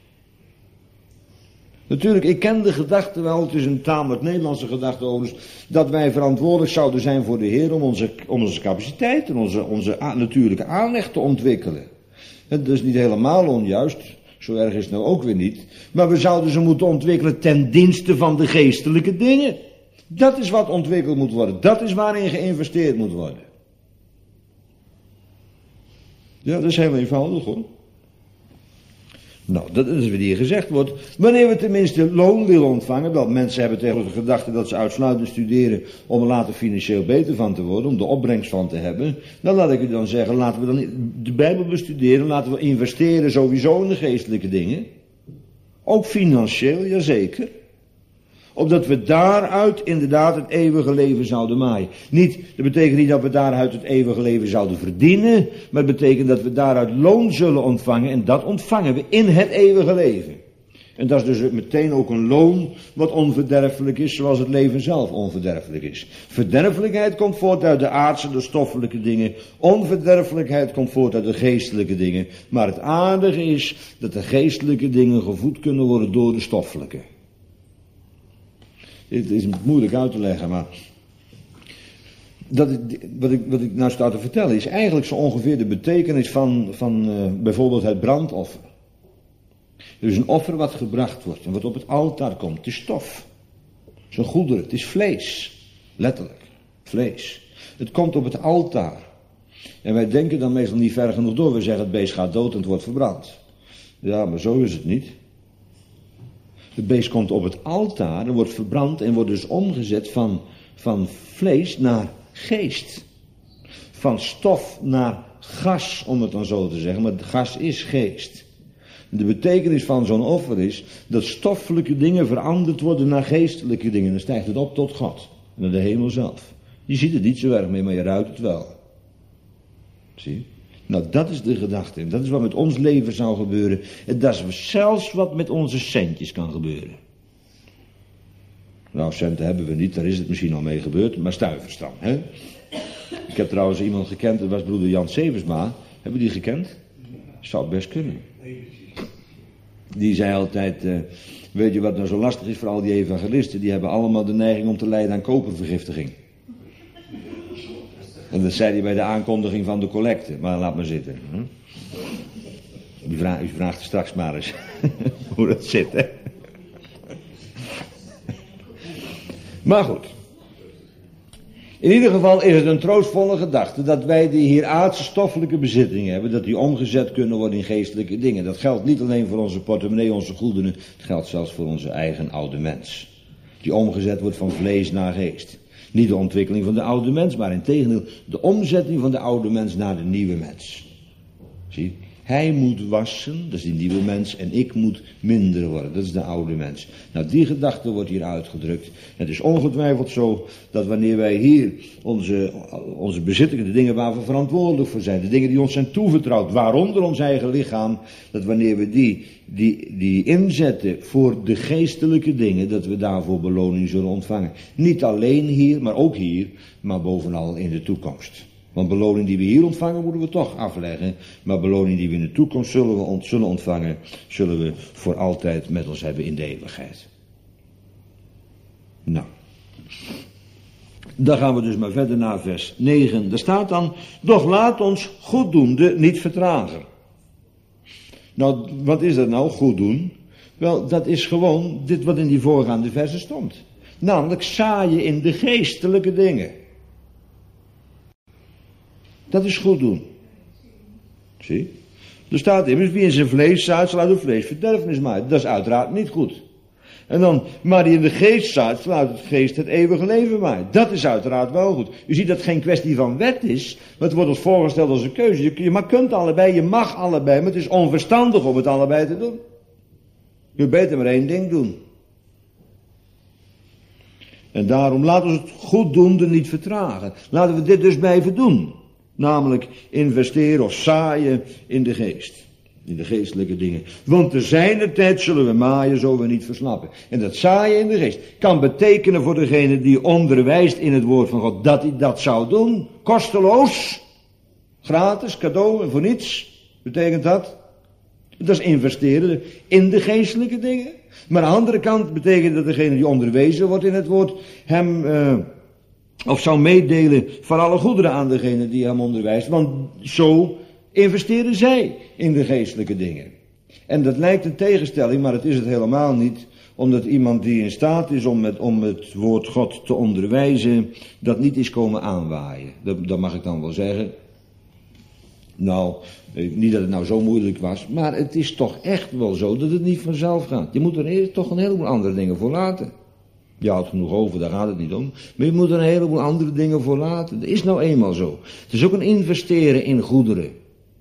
Natuurlijk, ik ken de gedachte wel, het is een tamelijk Nederlandse gedachte overigens, dat wij verantwoordelijk zouden zijn voor de Heer om onze, om onze capaciteit en onze, onze a, natuurlijke aanleg te ontwikkelen. Dat is niet helemaal onjuist, zo erg is het nou ook weer niet. Maar we zouden ze moeten ontwikkelen ten dienste van de geestelijke dingen. Dat is wat ontwikkeld moet worden, dat is waarin geïnvesteerd moet worden. Ja, dat is heel eenvoudig, hoor. Nou, dat is wat hier gezegd wordt. Wanneer we tenminste loon willen ontvangen, wel, mensen hebben tegenwoordig de gedachte dat ze uitsluitend studeren om er later financieel beter van te worden, om de opbrengst van te hebben. Dan laat ik u dan zeggen, laten we dan de Bijbel bestuderen, laten we investeren sowieso in de geestelijke dingen. Ook financieel, jazeker. Opdat we daaruit inderdaad het eeuwige leven zouden maaien. Niet, dat betekent niet dat we daaruit het eeuwige leven zouden verdienen. Maar het betekent dat we daaruit loon zullen ontvangen. En dat ontvangen we in het eeuwige leven. En dat is dus meteen ook een loon wat onverderfelijk is, zoals het leven zelf onverderfelijk is. Verderfelijkheid komt voort uit de aardse, de stoffelijke dingen. Onverderfelijkheid komt voort uit de geestelijke dingen. Maar het aardige is dat de geestelijke dingen gevoed kunnen worden door de stoffelijke. Het is moeilijk uit te leggen, maar dat ik, wat, ik, wat ik nou sta te vertellen is eigenlijk zo ongeveer de betekenis van, van uh, bijvoorbeeld het brandoffer. Er is een offer wat gebracht wordt en wat op het altaar komt. Het is stof. Het is een goederen, het is vlees. Letterlijk, vlees. Het komt op het altaar. En wij denken dan meestal niet ver genoeg door. We zeggen het beest gaat dood en het wordt verbrand. Ja, maar zo is het niet. Het beest komt op het altaar en wordt verbrand en wordt dus omgezet van, van vlees naar geest. Van stof naar gas, om het dan zo te zeggen. Maar het gas is geest. De betekenis van zo'n offer is dat stoffelijke dingen veranderd worden naar geestelijke dingen. Dan stijgt het op tot God, naar de hemel zelf. Je ziet het niet zo erg mee, maar je ruikt het wel. Zie je? Nou, dat is de gedachte. Dat is wat met ons leven zou gebeuren. En dat is zelfs wat met onze centjes kan gebeuren. Nou, centen hebben we niet, daar is het misschien al mee gebeurd, maar stuivers dan, hè? Ik heb trouwens iemand gekend, dat was broeder Jan Seversma. Hebben die gekend? Zou het best kunnen. Die zei altijd, uh, weet je wat nou zo lastig is voor al die evangelisten? Die hebben allemaal de neiging om te lijden aan kopervergiftiging. En dat zei hij bij de aankondiging van de collecte. Maar laat maar zitten. Hm? U, vraagt, u vraagt straks maar eens hoe dat zit, hè? Maar goed. In ieder geval is het een troostvolle gedachte dat wij die hier aardse stoffelijke bezittingen hebben, dat die omgezet kunnen worden in geestelijke dingen. Dat geldt niet alleen voor onze portemonnee, onze goederen, het geldt zelfs voor onze eigen oude mens. Die omgezet wordt van vlees naar geest. Niet de ontwikkeling van de oude mens, maar integendeel de omzetting van de oude mens naar de nieuwe mens. Zie, hij moet wassen, dat is die nieuwe mens, en ik moet minder worden, dat is de oude mens. Nou, die gedachte wordt hier uitgedrukt. Het is ongetwijfeld zo dat wanneer wij hier onze, onze bezittingen, de dingen waar we verantwoordelijk voor zijn, de dingen die ons zijn toevertrouwd, waaronder ons eigen lichaam, dat wanneer we die, die, die inzetten voor de geestelijke dingen, dat we daarvoor beloning zullen ontvangen. Niet alleen hier, maar ook hier, maar bovenal in de toekomst. Want beloning die we hier ontvangen, moeten we toch afleggen. Maar beloning die we in de toekomst zullen, we ont, zullen ontvangen, zullen we voor altijd met ons hebben in de eeuwigheid. Nou. Dan gaan we dus maar verder naar vers negen. Daar staat dan, doch laat ons goeddoende niet vertragen. Nou, wat is dat nou, goed doen? Wel, dat is gewoon dit wat in die voorgaande versen stond. Namelijk zaaien in de geestelijke dingen. Dat is goed doen. Zie? Er staat immers, wie in zijn vlees zaait, zal uit het vlees verderfenis maaien. Dat is uiteraard niet goed. En dan, maar die in de geest zaait, zal uit het geest het eeuwige leven maaien. Dat is uiteraard wel goed. U ziet dat het geen kwestie van wet is, maar het wordt ons voorgesteld als een keuze. Je, je kunt allebei, je mag allebei, maar het is onverstandig om het allebei te doen. Je kunt beter maar één ding doen. En daarom laten we het goeddoende niet vertragen. Laten we dit dus blijven doen. Namelijk investeren of zaaien in de geest. In de geestelijke dingen. Want te zijner tijd zullen we maaien, zo we niet versnappen. En dat zaaien in de geest kan betekenen voor degene die onderwijst in het woord van God, dat hij dat zou doen. Kosteloos. Gratis, cadeau en voor niets. Betekent dat? Dat is investeren in de geestelijke dingen. Maar aan de andere kant betekent dat degene die onderwezen wordt in het woord, hem... Uh, Of zou meedelen van alle goederen aan degene die hem onderwijst. Want zo investeren zij in de geestelijke dingen. En dat lijkt een tegenstelling, maar het is het helemaal niet. Omdat iemand die in staat is om, met, om het woord God te onderwijzen, dat niet is komen aanwaaien. Dat, dat mag ik dan wel zeggen. Nou, niet dat het nou zo moeilijk was, maar het is toch echt wel zo dat het niet vanzelf gaat. Je moet er toch een heleboel andere dingen voor laten. Je houdt genoeg over, daar gaat het niet om. Maar je moet er een heleboel andere dingen voor laten. Dat is nou eenmaal zo. Het is ook een investeren in goederen.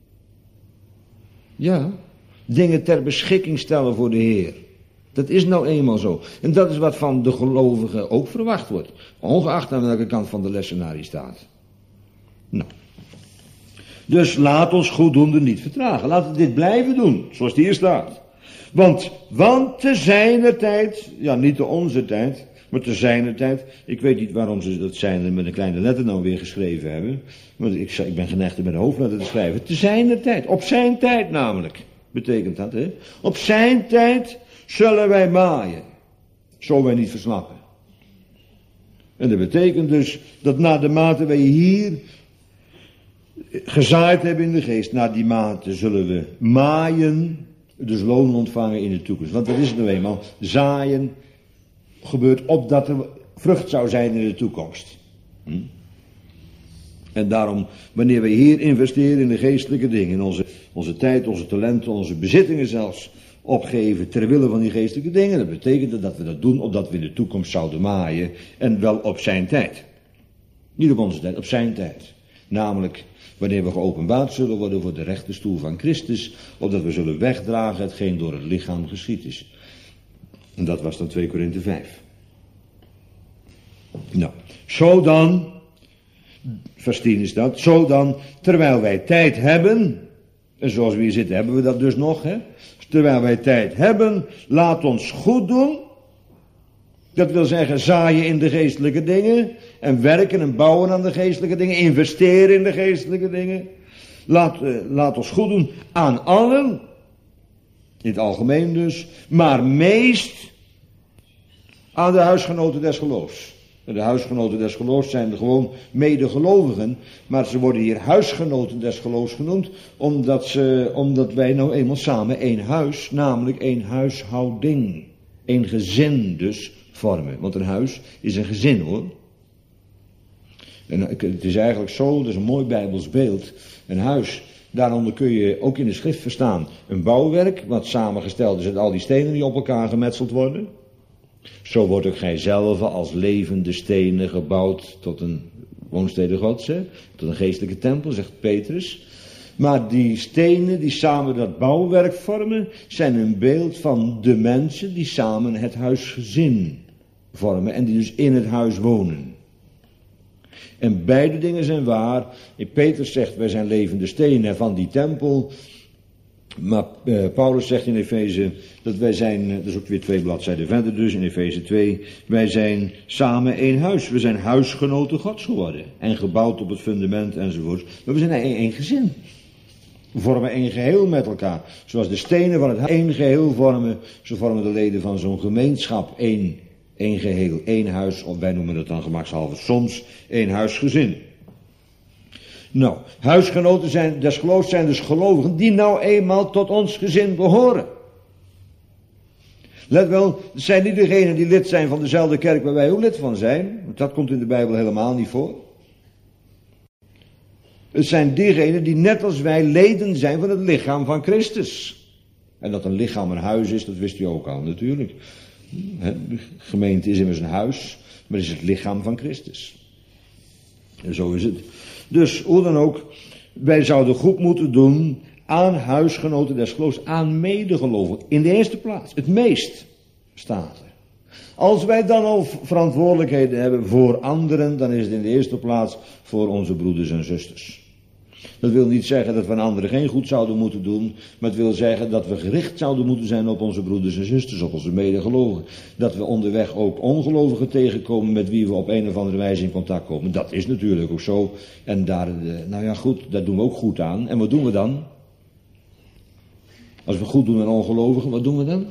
Ja, dingen ter beschikking stellen voor de Heer. Dat is nou eenmaal zo. En dat is wat van de gelovigen ook verwacht wordt. Ongeacht aan welke kant van de lessenaar hij staat. Nou. Dus laat ons goeddoende niet vertragen. Laten we dit blijven doen, zoals het hier staat. Want, want te zijner tijd, ja niet te onze tijd, maar te zijner tijd, ik weet niet waarom ze dat zijner met een kleine letter nou weer geschreven hebben, want ik, ik ben geneigd met een hoofdletter te schrijven, te zijner tijd, op zijn tijd namelijk, betekent dat, hè? Op zijn tijd zullen wij maaien, zo wij niet verslappen. En dat betekent dus dat na de mate wij hier gezaaid hebben in de geest, na die mate zullen we maaien, dus loon ontvangen in de toekomst. Want dat is het nou eenmaal. Zaaien gebeurt opdat er vrucht zou zijn in de toekomst. Hm? En daarom, wanneer we hier investeren in de geestelijke dingen, onze, onze tijd, onze talenten, onze bezittingen zelfs, opgeven ter wille van die geestelijke dingen, dat betekent dat we dat doen opdat we in de toekomst zouden maaien. En wel op zijn tijd. Niet op onze tijd, op zijn tijd. Namelijk wanneer we geopenbaard zullen worden voor de rechterstoel van Christus, opdat we zullen wegdragen hetgeen door het lichaam geschied is. En dat was dan twee Korinthe vijf. Nou, zo dan, vers tien is dat, zo dan, terwijl wij tijd hebben, en zoals we hier zitten hebben we dat dus nog, hè, terwijl wij tijd hebben, laat ons goed doen. Dat wil zeggen zaaien in de geestelijke dingen. En werken en bouwen aan de geestelijke dingen. Investeren in de geestelijke dingen. Laat, uh, laat ons goed doen aan allen. In het algemeen dus. Maar meest aan de huisgenoten des geloofs. En de huisgenoten des geloofs zijn er gewoon medegelovigen. Maar ze worden hier huisgenoten des geloofs genoemd. Omdat, ze, omdat wij nou eenmaal samen één huis, namelijk één huishouding. Één gezin dus vormen. Want een huis is een gezin hoor. En het is eigenlijk zo, dat is een mooi Bijbels beeld, een huis. Daaronder kun je ook in de schrift verstaan een bouwwerk, wat samengesteld is uit al die stenen die op elkaar gemetseld worden. Zo wordt ook gij zelf als levende stenen gebouwd tot een woonstede Gods, hè? Tot een geestelijke tempel, zegt Petrus. Maar die stenen die samen dat bouwwerk vormen, zijn een beeld van de mensen die samen het huisgezin vormen en die dus in het huis wonen. En beide dingen zijn waar. Petrus zegt, wij zijn levende stenen van die tempel. Maar uh, Paulus zegt in Efeze dat wij zijn, dat is ook weer twee bladzijden verder dus, in Efeze twee, wij zijn samen één huis. We zijn huisgenoten Gods geworden. En gebouwd op het fundament enzovoort. Maar we zijn één, één gezin. We vormen één geheel met elkaar. Zoals de stenen van het huis één geheel vormen, zo vormen de leden van zo'n gemeenschap één, één geheel, één huis. Of wij noemen het dan gemakshalve soms één huisgezin. Nou, huisgenoten zijn, des geloofs zijn dus gelovigen die nou eenmaal tot ons gezin behoren. Let wel, het zijn niet degenen die lid zijn van dezelfde kerk waar wij ook lid van zijn. Want dat komt in de Bijbel helemaal niet voor. Het zijn diegenen die net als wij leden zijn van het lichaam van Christus. En dat een lichaam een huis is, dat wist u ook al natuurlijk. De gemeente is immers een huis, maar is het lichaam van Christus. En zo is het. Dus hoe dan ook, wij zouden goed moeten doen aan huisgenoten des geloofs, aan medegelovigen. In de eerste plaats, het meest staat er. Als wij dan al verantwoordelijkheden hebben voor anderen, dan is het in de eerste plaats voor onze broeders en zusters. Dat wil niet zeggen dat we aan anderen geen goed zouden moeten doen, maar het wil zeggen dat we gericht zouden moeten zijn op onze broeders en zusters, op onze medegelovigen. Dat we onderweg ook ongelovigen tegenkomen met wie we op een of andere wijze in contact komen. Dat is natuurlijk ook zo. En daar, nou ja goed, daar doen we ook goed aan. En wat doen we dan? Als we goed doen aan ongelovigen, wat doen we dan?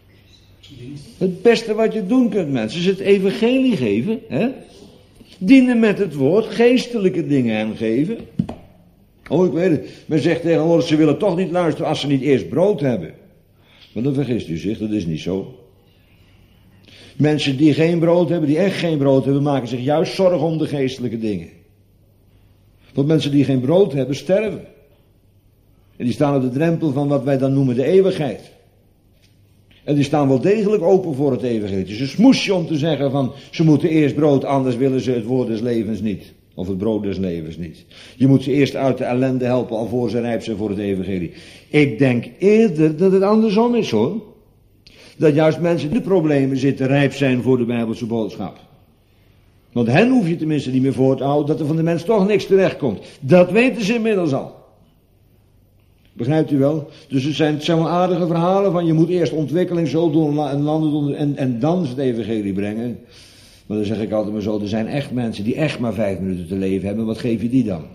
Het beste wat je doen kunt, mensen, is het evangelie geven. Hè? Dienen met het woord, geestelijke dingen hem geven. Oh, ik weet het. Men zegt tegenwoordig, ze willen toch niet luisteren als ze niet eerst brood hebben. Maar dan vergist u zich, dat is niet zo. Mensen die geen brood hebben, die echt geen brood hebben, maken zich juist zorgen om de geestelijke dingen. Want mensen die geen brood hebben, sterven. En die staan op de drempel van wat wij dan noemen de eeuwigheid. En die staan wel degelijk open voor het evangelie. Het is een smoesje om te zeggen van, ze moeten eerst brood, anders willen ze het woord des levens niet. Of het brood des levens niet. Je moet ze eerst uit de ellende helpen, alvorens ze rijp zijn voor het evangelie. Ik denk eerder dat het andersom is hoor. Dat juist mensen die in de problemen zitten, rijp zijn voor de Bijbelse boodschap. Want hen hoef je tenminste niet meer voor te houden, dat er van de mens toch niks terecht komt. Dat weten ze inmiddels al. Begrijpt u wel? Dus het zijn, het zijn wel aardige verhalen van je moet eerst ontwikkeling zo doen en landen doen en, en dan het evangelie brengen. Maar dan zeg ik altijd maar zo, er zijn echt mensen die echt maar vijf minuten te leven hebben. Wat geef je die dan?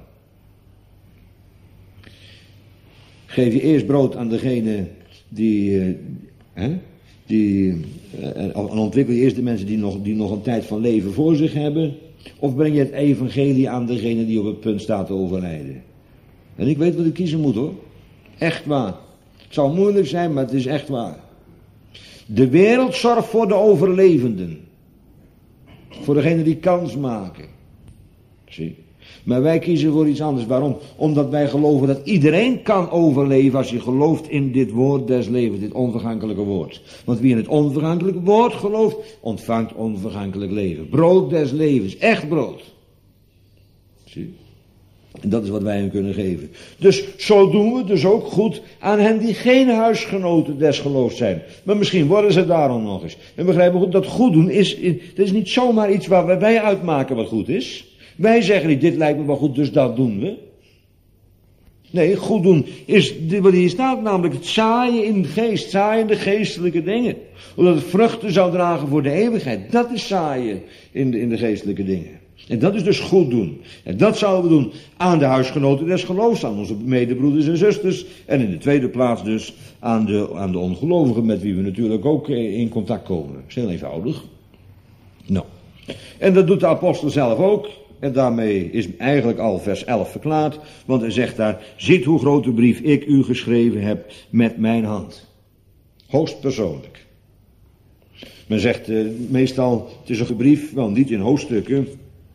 Geef je eerst brood aan degene die, uh, hè, die uh, en ontwikkel je eerst de mensen die nog, die nog een tijd van leven voor zich hebben. Of breng je het evangelie aan degene die op het punt staat te overlijden. En ik weet wat ik kiezen moet hoor. Echt waar. Het zal moeilijk zijn, maar het is echt waar. De wereld zorgt voor de overlevenden. Voor degenen die kans maken. Zie. Maar wij kiezen voor iets anders. Waarom? Omdat wij geloven dat iedereen kan overleven als je gelooft in dit woord des levens, dit onvergankelijke woord. Want wie in het onvergankelijke woord gelooft, ontvangt onvergankelijk leven. Brood des levens, echt brood. Zie. En dat is wat wij hen kunnen geven. Dus zo doen we dus ook goed aan hen die geen huisgenoten des geloofs zijn. Maar misschien worden ze daarom nog eens. En begrijpen we goed, dat goed doen is, dat is niet zomaar iets waar wij uitmaken wat goed is. Wij zeggen niet, dit lijkt me wel goed, dus dat doen we. Nee, goed doen is wat hier staat, namelijk het zaaien in de geest, zaaien in de geestelijke dingen. Omdat het vruchten zou dragen voor de eeuwigheid. Dat is zaaien in de, in de geestelijke dingen. En dat is dus goed doen. En dat zouden we doen aan de huisgenoten des geloofs, aan onze medebroeders en zusters. En in de tweede plaats dus aan de, aan de ongelovigen, met wie we natuurlijk ook in contact komen. Dat is heel eenvoudig. Nou. En dat doet de apostel zelf ook. En daarmee is eigenlijk al vers elf verklaard. Want hij zegt daar, ziet hoe grote brief ik u geschreven heb met mijn hand. Hoogstpersoonlijk. Men zegt uh, meestal, het is een brief, wel niet in hoofdstukken.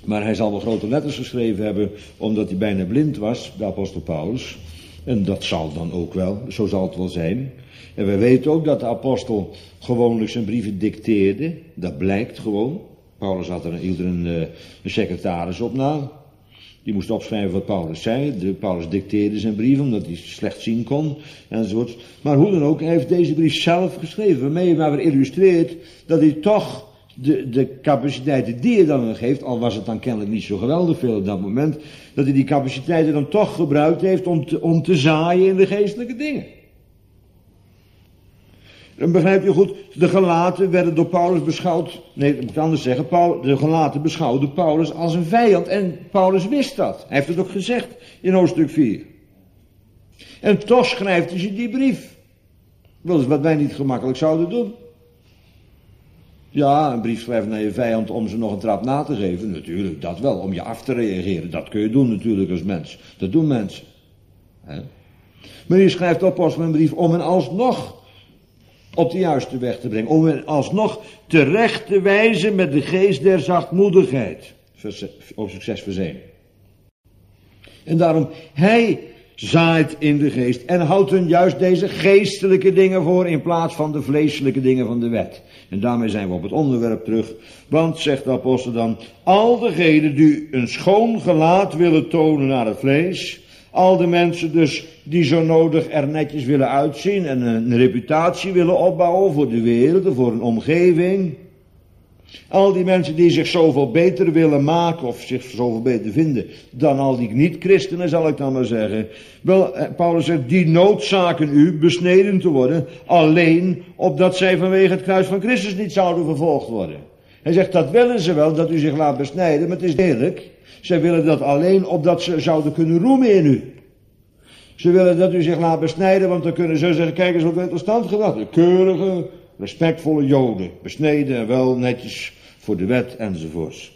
Maar hij zal wel grote letters geschreven hebben, omdat hij bijna blind was, de apostel Paulus. En dat zal dan ook wel, zo zal het wel zijn. En we weten ook dat de apostel gewoonlijk zijn brieven dicteerde. Dat blijkt gewoon. Paulus had er, hield er een, een secretaris op na. Die moest opschrijven wat Paulus zei. De, Paulus dicteerde zijn brief, omdat hij slecht zien kon, enzovoort. Maar hoe dan ook, hij heeft deze brief zelf geschreven. Waarmee hij maar weer illustreert dat hij toch de, de capaciteiten die hij dan geeft, al was het dan kennelijk niet zo geweldig veel op dat moment, dat hij die capaciteiten dan toch gebruikt heeft om te, om te zaaien in de geestelijke dingen. Dan begrijpt u goed, de Galaten werden door Paulus beschouwd, nee, ik moet anders zeggen, Paul, de Galaten beschouwden Paulus als een vijand en Paulus wist dat. Hij heeft het ook gezegd in hoofdstuk vier. En toch schrijft hij ze die brief. Dat is wat wij niet gemakkelijk zouden doen. Ja, een brief schrijven naar je vijand om ze nog een trap na te geven, natuurlijk, dat wel, om je af te reageren. Dat kun je doen natuurlijk als mens. Dat doen mensen. He? Maar hier schrijft de apostel een brief om hen alsnog op de juiste weg te brengen. Om hen alsnog terecht te wijzen met de geest der zachtmoedigheid. Hoofdstuk zes vers één. En daarom, hij zaait in de geest en houdt hun juist deze geestelijke dingen voor in plaats van de vleeselijke dingen van de wet. En daarmee zijn we op het onderwerp terug. Want, zegt de apostel dan, al degenen die een schoon gelaat willen tonen naar het vlees, al de mensen dus die zo nodig er netjes willen uitzien en een reputatie willen opbouwen voor de wereld en voor een omgeving. Al die mensen die zich zoveel beter willen maken of zich zoveel beter vinden dan al die niet-christenen, zal ik dan maar zeggen. Wel, Paulus zegt, die noodzaken u besneden te worden, alleen opdat zij vanwege het kruis van Christus niet zouden vervolgd worden. Hij zegt, dat willen ze wel, dat u zich laat besnijden, maar het is eerlijk. Zij willen dat alleen opdat ze zouden kunnen roemen in u. Ze willen dat u zich laat besnijden, want dan kunnen ze zeggen, kijk eens wat wij tot stand gebracht. De keurige, respectvolle Joden, besneden en wel netjes voor de wet enzovoorts.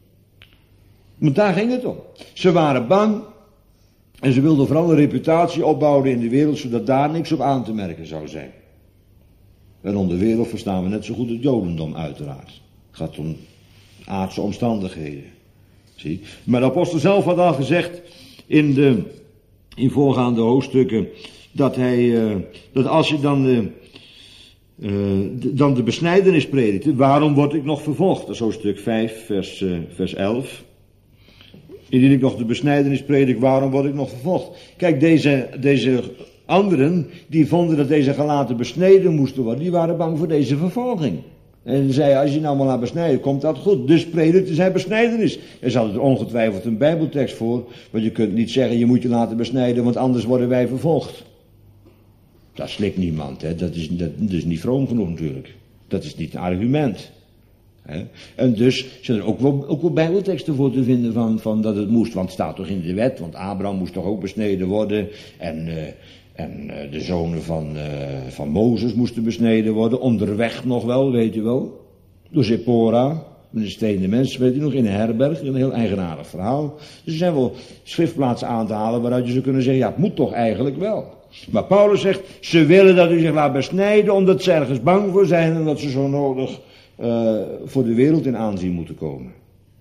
Maar daar ging het om. Ze waren bang en ze wilden vooral een reputatie opbouwen in de wereld, zodat daar niks op aan te merken zou zijn. En onder wereld verstaan we net zo goed het Jodendom uiteraard. Het gaat om aardse omstandigheden. Zie? Maar de apostel zelf had al gezegd in de in voorgaande hoofdstukken dat hij uh, dat als je dan uh, uh, de, dan de besnijdenis predikte, waarom word ik nog vervolgd? Dat is hoofdstuk vijf vers, uh, vers elf. Indien ik nog de besnijdenis predik, waarom word ik nog vervolgd? Kijk, deze, deze anderen die vonden dat deze Galaten besneden moesten worden, die waren bang voor deze vervolging. En zei, als je nou maar laat besnijden, komt dat goed. Dus predikte zij besnijdenis. Er zat er ongetwijfeld een bijbeltekst voor. Want je kunt niet zeggen, je moet je laten besnijden, want anders worden wij vervolgd. Dat slikt niemand, hè. Dat is, dat, dat is niet vroom genoeg natuurlijk. Dat is niet een argument. Hè. En dus zijn er ook wel, ook wel bijbelteksten voor te vinden van, van dat het moest. Want het staat toch in de wet, want Abraham moest toch ook besneden worden. En... Uh, En uh, de zonen van, uh, van Mozes moesten besneden worden. Onderweg nog wel, weet u wel. Door Zippora. Met een steende mens, weet u nog, in een herberg. Een heel eigenaardig verhaal. Dus er zijn wel schriftplaatsen aan te halen waaruit je zou kunnen zeggen, ja, het moet toch eigenlijk wel. Maar Paulus zegt, ze willen dat u zich laat besnijden omdat ze ergens bang voor zijn en dat ze zo nodig uh, voor de wereld in aanzien moeten komen.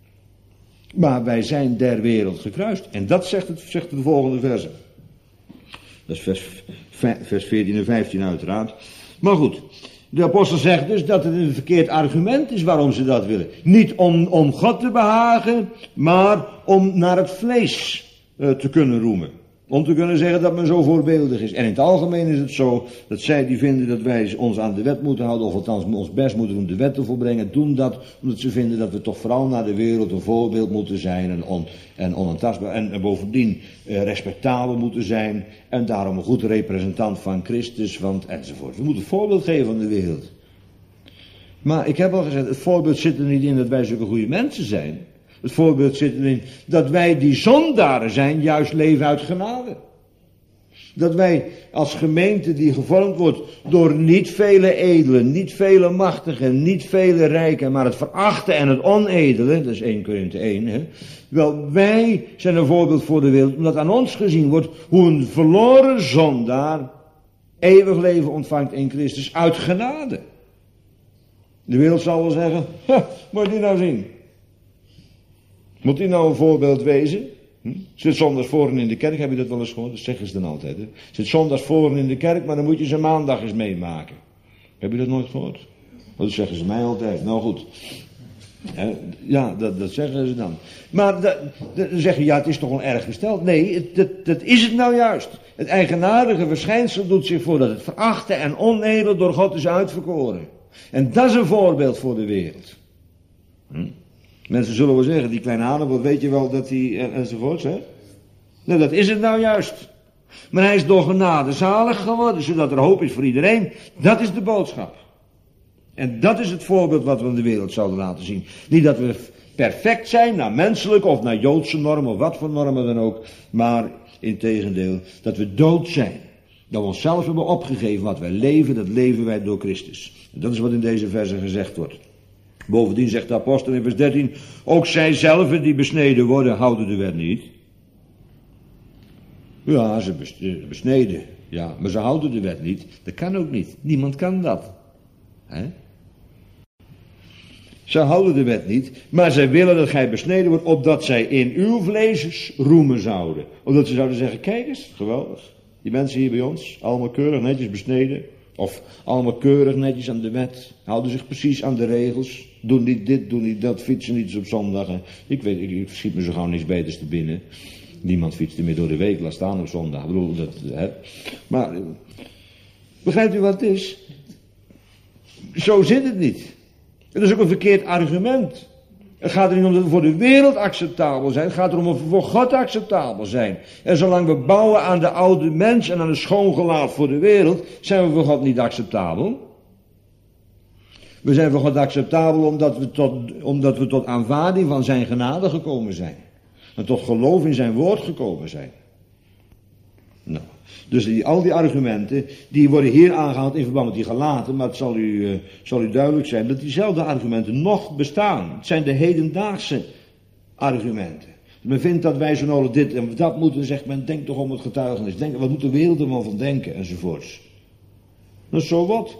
Maar wij zijn der wereld gekruist. En dat zegt, het, zegt de volgende verse. Dat is vers, vers veertien en vijftien uiteraard. Maar goed, de apostel zegt dus dat het een verkeerd argument is waarom ze dat willen. Niet om, om God te behagen, maar om naar het vlees uh, te kunnen roemen. Om te kunnen zeggen dat men zo voorbeeldig is. En in het algemeen is het zo dat zij die vinden dat wij ons aan de wet moeten houden, of althans ons best moeten doen de wet te volbrengen, doen dat omdat ze vinden dat we toch vooral naar de wereld een voorbeeld moeten zijn en, on, en onaantastbaar. En, en bovendien eh, respectabel moeten zijn en daarom een goed representant van Christus, want enzovoort. We moeten een voorbeeld geven aan de wereld. Maar ik heb al gezegd, het voorbeeld zit er niet in dat wij zulke goede mensen zijn. Het voorbeeld zit erin dat wij die zondaren zijn, juist leven uit genade. Dat wij als gemeente die gevormd wordt door niet vele edelen, niet vele machtigen, niet vele rijken, maar het verachten en het onedele, dat is Eerste Korinthe één, hè. Wel, wij zijn een voorbeeld voor de wereld, omdat aan ons gezien wordt hoe een verloren zondaar eeuwig leven ontvangt in Christus uit genade. De wereld zal wel zeggen, ha, moet je nou zien. Moet die nou een voorbeeld wezen? Hm? Zit zondags voren in de kerk, heb je dat wel eens gehoord? Dat zeggen ze dan altijd. Hè? Zit zondags voren in de kerk, maar dan moet je ze maandag eens meemaken. Heb je dat nooit gehoord? Dat zeggen ze mij altijd. Nou goed. Ja, dat, dat zeggen ze dan. Maar dat, dat, dan zeggen je, ja, het is toch wel erg gesteld. Nee, het, dat, dat is het nou juist. Het eigenaardige verschijnsel doet zich voor dat het verachte en onedel door God is uitverkoren. En dat is een voorbeeld voor de wereld. Hm? Mensen zullen wel zeggen, die kleine Hannibal, weet je wel dat hij, en, enzovoorts, hè? Nou, dat is het nou juist. Maar hij is door genade zalig geworden, zodat er hoop is voor iedereen. Dat is de boodschap. En dat is het voorbeeld wat we in de wereld zouden laten zien. Niet dat we perfect zijn, naar menselijke of naar Joodse normen, of wat voor normen dan ook. Maar, integendeel, dat we dood zijn. Dat we onszelf hebben opgegeven, wat wij leven, dat leven wij door Christus. En dat is wat in deze versen gezegd wordt. Bovendien zegt de apostel in vers dertien, ook zij zelf die besneden worden, houden de wet niet. Ja, ze besneden, ja, maar ze houden de wet niet. Dat kan ook niet. Niemand kan dat. He? Ze houden de wet niet, maar zij willen dat gij besneden wordt, opdat zij in uw vlees roemen zouden. Omdat ze zouden zeggen, kijk eens, geweldig. Die mensen hier bij ons, allemaal keurig netjes besneden. Of allemaal keurig netjes aan de wet. Houden zich precies aan de regels. Doen niet dit, doen niet dat, fietsen niet op zondag. Ik weet, ik, ik schiet me zo gauw niets beters te binnen. Niemand fietst er meer door de week, laat staan op zondag. Ik bedoel, dat, hè. Maar, begrijpt u wat het is? Zo zit het niet. Dat is ook een verkeerd argument. Het gaat er niet om dat we voor de wereld acceptabel zijn. Het gaat erom of we voor God acceptabel zijn. En zolang we bouwen aan de oude mens en aan het schoongelaat voor de wereld, zijn we voor God niet acceptabel. We zijn voor God acceptabel omdat we tot, omdat we tot aanvaarding van zijn genade gekomen zijn. En tot geloof in zijn woord gekomen zijn. Nou, dus die, al die argumenten, die worden hier aangehaald in verband met die Galaten, maar het zal u, uh, zal u duidelijk zijn dat diezelfde argumenten nog bestaan. Het zijn de hedendaagse argumenten. Men vindt dat wij zo nodig dit en dat moeten, zegt men, denk toch om het getuigenis. Denk, wat moet de wereld er wel van denken, enzovoorts. Nou, zo wat.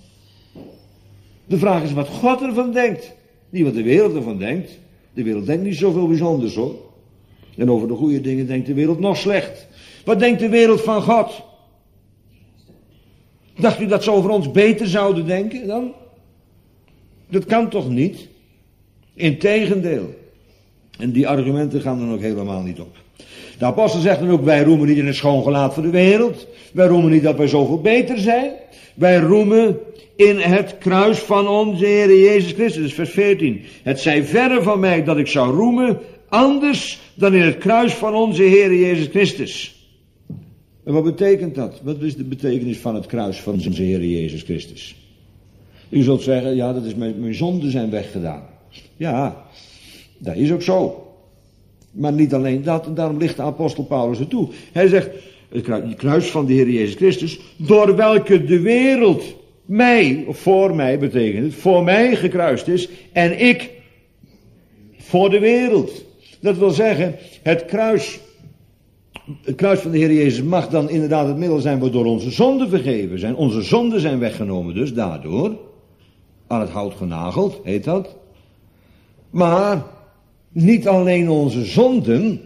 De vraag is wat God ervan denkt. Niet wat de wereld ervan denkt. De wereld denkt niet zoveel bijzonders, hoor. En over de goede dingen denkt de wereld nog slecht. Wat denkt de wereld van God? Dacht u dat ze over ons beter zouden denken dan? Dat kan toch niet? Integendeel. En die argumenten gaan dan ook helemaal niet op. De apostel zegt dan ook, wij roemen niet in het schoongelaat voor de wereld. Wij roemen niet dat wij zoveel beter zijn. Wij roemen in het kruis van onze Heer Jezus Christus. Vers veertien. Het zij verre van mij dat ik zou roemen, anders dan in het kruis van onze Heer Jezus Christus. En wat betekent dat? Wat is de betekenis van het kruis van onze Heer Jezus Christus? U zult zeggen, ja, dat is mijn, mijn zonden zijn weggedaan. Ja, dat is ook zo. Maar niet alleen dat, en daarom ligt de apostel Paulus er toe. Hij zegt, het kruis van de Heer Jezus Christus, door welke de wereld mij, of voor mij betekent het, voor mij gekruist is, en ik voor de wereld. Dat wil zeggen, het kruis, het kruis van de Heer Jezus mag dan inderdaad het middel zijn waardoor onze zonden vergeven zijn. Onze zonden zijn weggenomen dus daardoor. Aan het hout genageld, heet dat. Maar niet alleen onze zonden,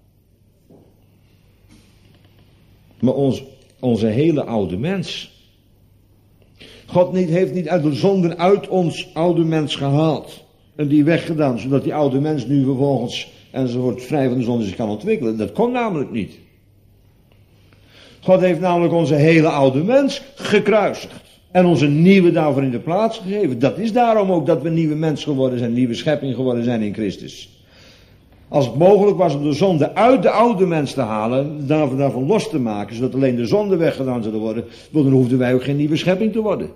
maar ons, onze hele oude mens. God niet, heeft niet uit de zonden uit ons oude mens gehaald. En die weggedaan, zodat die oude mens nu vervolgens enzovoort vrij van de zonde zich kan ontwikkelen. Dat kon namelijk niet. God heeft namelijk onze hele oude mens gekruisigd. En onze nieuwe daarvoor in de plaats gegeven. Dat is daarom ook dat we nieuwe mens geworden zijn, nieuwe schepping geworden zijn in Christus. Als het mogelijk was om de zonde uit de oude mens te halen, daarvan, daarvan los te maken, zodat alleen de zonde weggedaan zouden worden, dan hoefden wij ook geen nieuwe schepping te worden.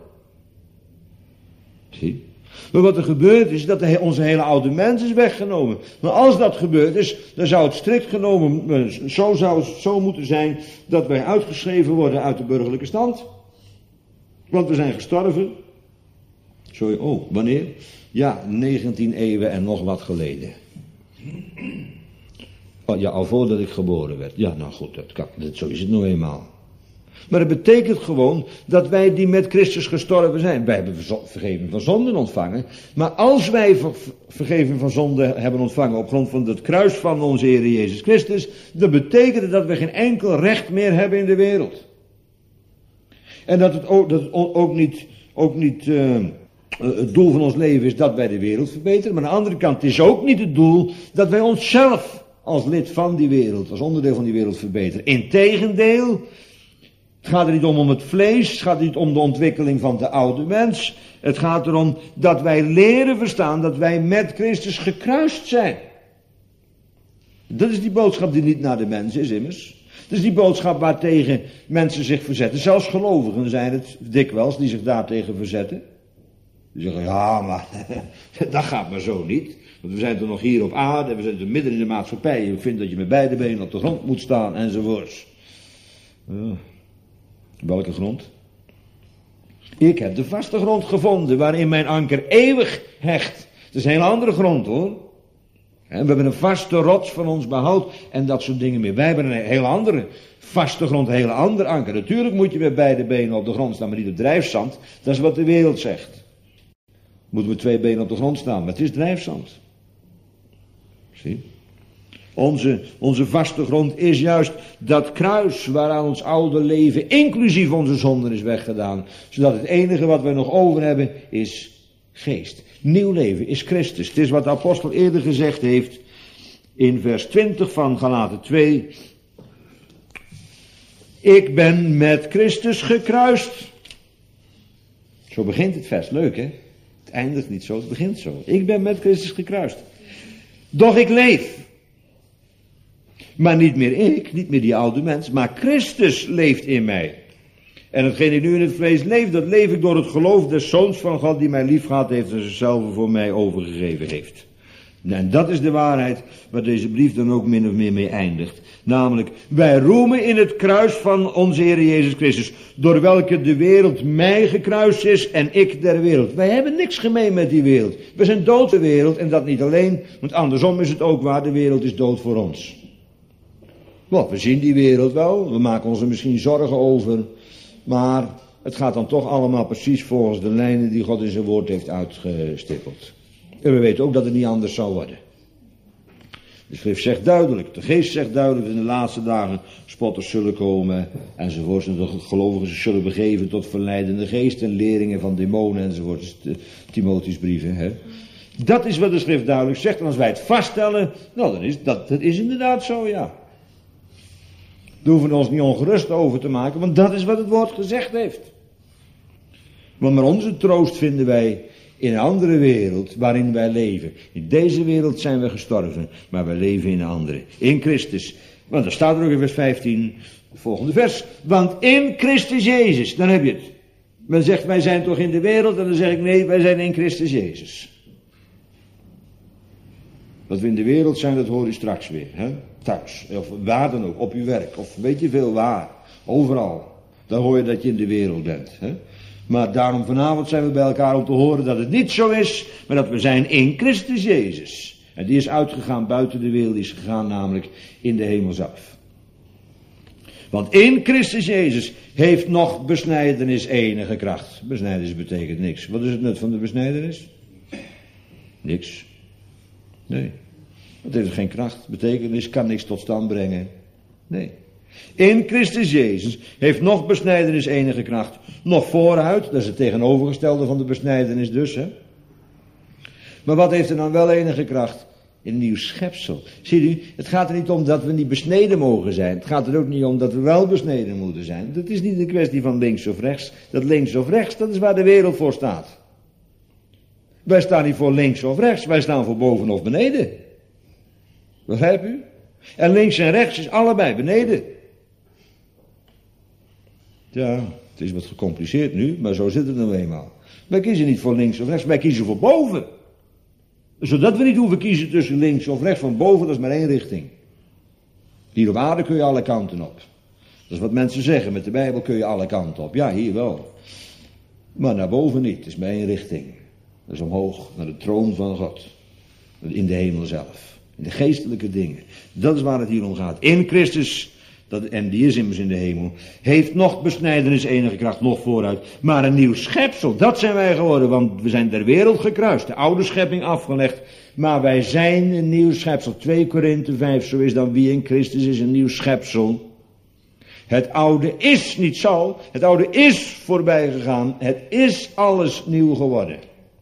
Zie? Maar wat er gebeurt is dat de, onze hele oude mens is weggenomen. Maar als dat gebeurd is, dan zou het strikt genomen, zo zou het zo moeten zijn, dat wij uitgeschreven worden uit de burgerlijke stand. Want we zijn gestorven. Sorry, oh, wanneer? Ja, negentien eeuwen en nog wat geleden. Oh, ja, al voordat ik geboren werd. Ja, nou goed, dat kan, dat, zo is het nou eenmaal. Maar het betekent gewoon dat wij die met Christus gestorven zijn. Wij hebben vergeving van zonden ontvangen. Maar als wij ver- vergeving van zonden hebben ontvangen op grond van het kruis van onze Heer Jezus Christus, dan betekent het dat we geen enkel recht meer hebben in de wereld. En dat het ook, dat het ook niet, ook niet uh, het doel van ons leven is dat wij de wereld verbeteren. Maar aan de andere kant, het is ook niet het doel dat wij onszelf als lid van die wereld, als onderdeel van die wereld verbeteren. Integendeel, het gaat er niet om om het vlees, het gaat niet om de ontwikkeling van de oude mens. Het gaat erom dat wij leren verstaan dat wij met Christus gekruist zijn. Dat is die boodschap die niet naar de mens is immers. Dat is die boodschap waartegen mensen zich verzetten. Zelfs gelovigen zijn het dikwijls die zich daartegen verzetten. Die zeggen, ja, maar dat gaat maar zo niet. Want we zijn toch nog hier op aarde, we zijn er midden in de maatschappij. Je vindt dat je met beide benen op de grond moet staan enzovoorts. Ja. Welke grond? Ik heb de vaste grond gevonden waarin mijn anker eeuwig hecht. Het is een hele andere grond hoor. En we hebben een vaste rots van ons behoud en dat soort dingen meer. Wij hebben een hele andere vaste grond, een hele ander anker. Natuurlijk moet je met beide benen op de grond staan, maar niet op drijfzand. Dat is wat de wereld zegt. Moeten we twee benen op de grond staan, maar het is drijfzand. Zie? Onze, onze vaste grond is juist dat kruis waaraan ons oude leven, inclusief onze zonden, is weggedaan. Zodat het enige wat we nog over hebben is geest. Nieuw leven is Christus. Het is wat de apostel eerder gezegd heeft in vers twintig van Galaten twee. Ik ben met Christus gekruist. Zo begint het vers. Leuk hè? Het eindigt niet zo, het begint zo. Ik ben met Christus gekruist. Doch ik leef. Maar niet meer ik, niet meer die oude mens, maar Christus leeft in mij. En hetgeen ik nu in het vlees leef, dat leef ik door het geloof des Zoons van God die mij lief gehad heeft en zichzelf voor mij overgegeven heeft. En dat is de waarheid waar deze brief dan ook min of meer mee eindigt. Namelijk, wij roemen in het kruis van onze Heer Jezus Christus, door welke de wereld mij gekruist is en ik der wereld. Wij hebben niks gemeen met die wereld. We zijn dood de wereld en dat niet alleen, want andersom is het ook waar, de wereld is dood voor ons. Want we zien die wereld wel, we maken ons er misschien zorgen over, maar het gaat dan toch allemaal precies volgens de lijnen die God in zijn woord heeft uitgestippeld. En we weten ook dat het niet anders zal worden. De schrift zegt duidelijk, de geest zegt duidelijk, in de laatste dagen spotters zullen komen, enzovoorts. En de gelovigen zich zullen begeven tot verleidende geesten, leringen van demonen, enzovoorts. De Timotheus brieven, hè. Dat is wat de schrift duidelijk zegt. En als wij het vaststellen, nou dan is dat, dat is inderdaad zo, ja. Daar hoeven we ons niet ongerust over te maken, want dat is wat het woord gezegd heeft. Want maar onze troost vinden wij in een andere wereld waarin wij leven. In deze wereld zijn we gestorven, maar wij leven in een andere. In Christus. Want daar staat er ook in vers vijftien, het volgende vers. Want in Christus Jezus, dan heb je het. Men zegt wij zijn toch in de wereld en dan zeg ik nee, wij zijn in Christus Jezus. Dat we in de wereld zijn, dat hoor je straks weer. Hè? Thuis, of waar dan ook, op uw werk, of weet je veel waar. Overal. Dan hoor je dat je in de wereld bent. Hè? Maar daarom vanavond zijn we bij elkaar om te horen dat het niet zo is, maar dat we zijn in Christus Jezus. En die is uitgegaan buiten de wereld, die is gegaan namelijk in de hemel zelf. Want in Christus Jezus heeft nog besnijdenis enige kracht. Besnijdenis betekent niks. Wat is het nut van de besnijdenis? Niks. Nee. Het heeft geen kracht, betekenis, kan niks tot stand brengen. Nee. In Christus Jezus heeft nog besnijdenis enige kracht. Nog vooruit, dat is het tegenovergestelde van de besnijdenis dus. Hè? Maar wat heeft er dan wel enige kracht? Een nieuw schepsel. Ziet u, het gaat er niet om dat we niet besneden mogen zijn. Het gaat er ook niet om dat we wel besneden moeten zijn. Dat is niet een kwestie van links of rechts. Dat links of rechts, dat is waar de wereld voor staat. Wij staan niet voor links of rechts, wij staan voor boven of beneden. Begrijp u? En links en rechts is allebei beneden. Ja, het is wat gecompliceerd nu, maar zo zit het nou eenmaal. Wij kiezen niet voor links of rechts, wij kiezen voor boven. Zodat we niet hoeven kiezen tussen links of rechts, want boven dat is maar één richting. Hier op aarde kun je alle kanten op. Dat is wat mensen zeggen, met de Bijbel kun je alle kanten op. Ja, hier wel. Maar naar boven niet, het is maar één richting. Dat is omhoog, naar de troon van God. In de hemel zelf. In de geestelijke dingen. Dat is waar het hier om gaat. In Christus dat, en die is immers in de hemel, heeft nog besnijdenis enige kracht, nog vooruit, maar een nieuw schepsel, dat zijn wij geworden, want we zijn der wereld gekruist, de oude schepping afgelegd, maar wij zijn een nieuw schepsel. twee Korinthe vijf, zo is dan wie in Christus is een nieuw schepsel. Het oude is niet zo, het oude is voorbij gegaan, het is alles nieuw geworden.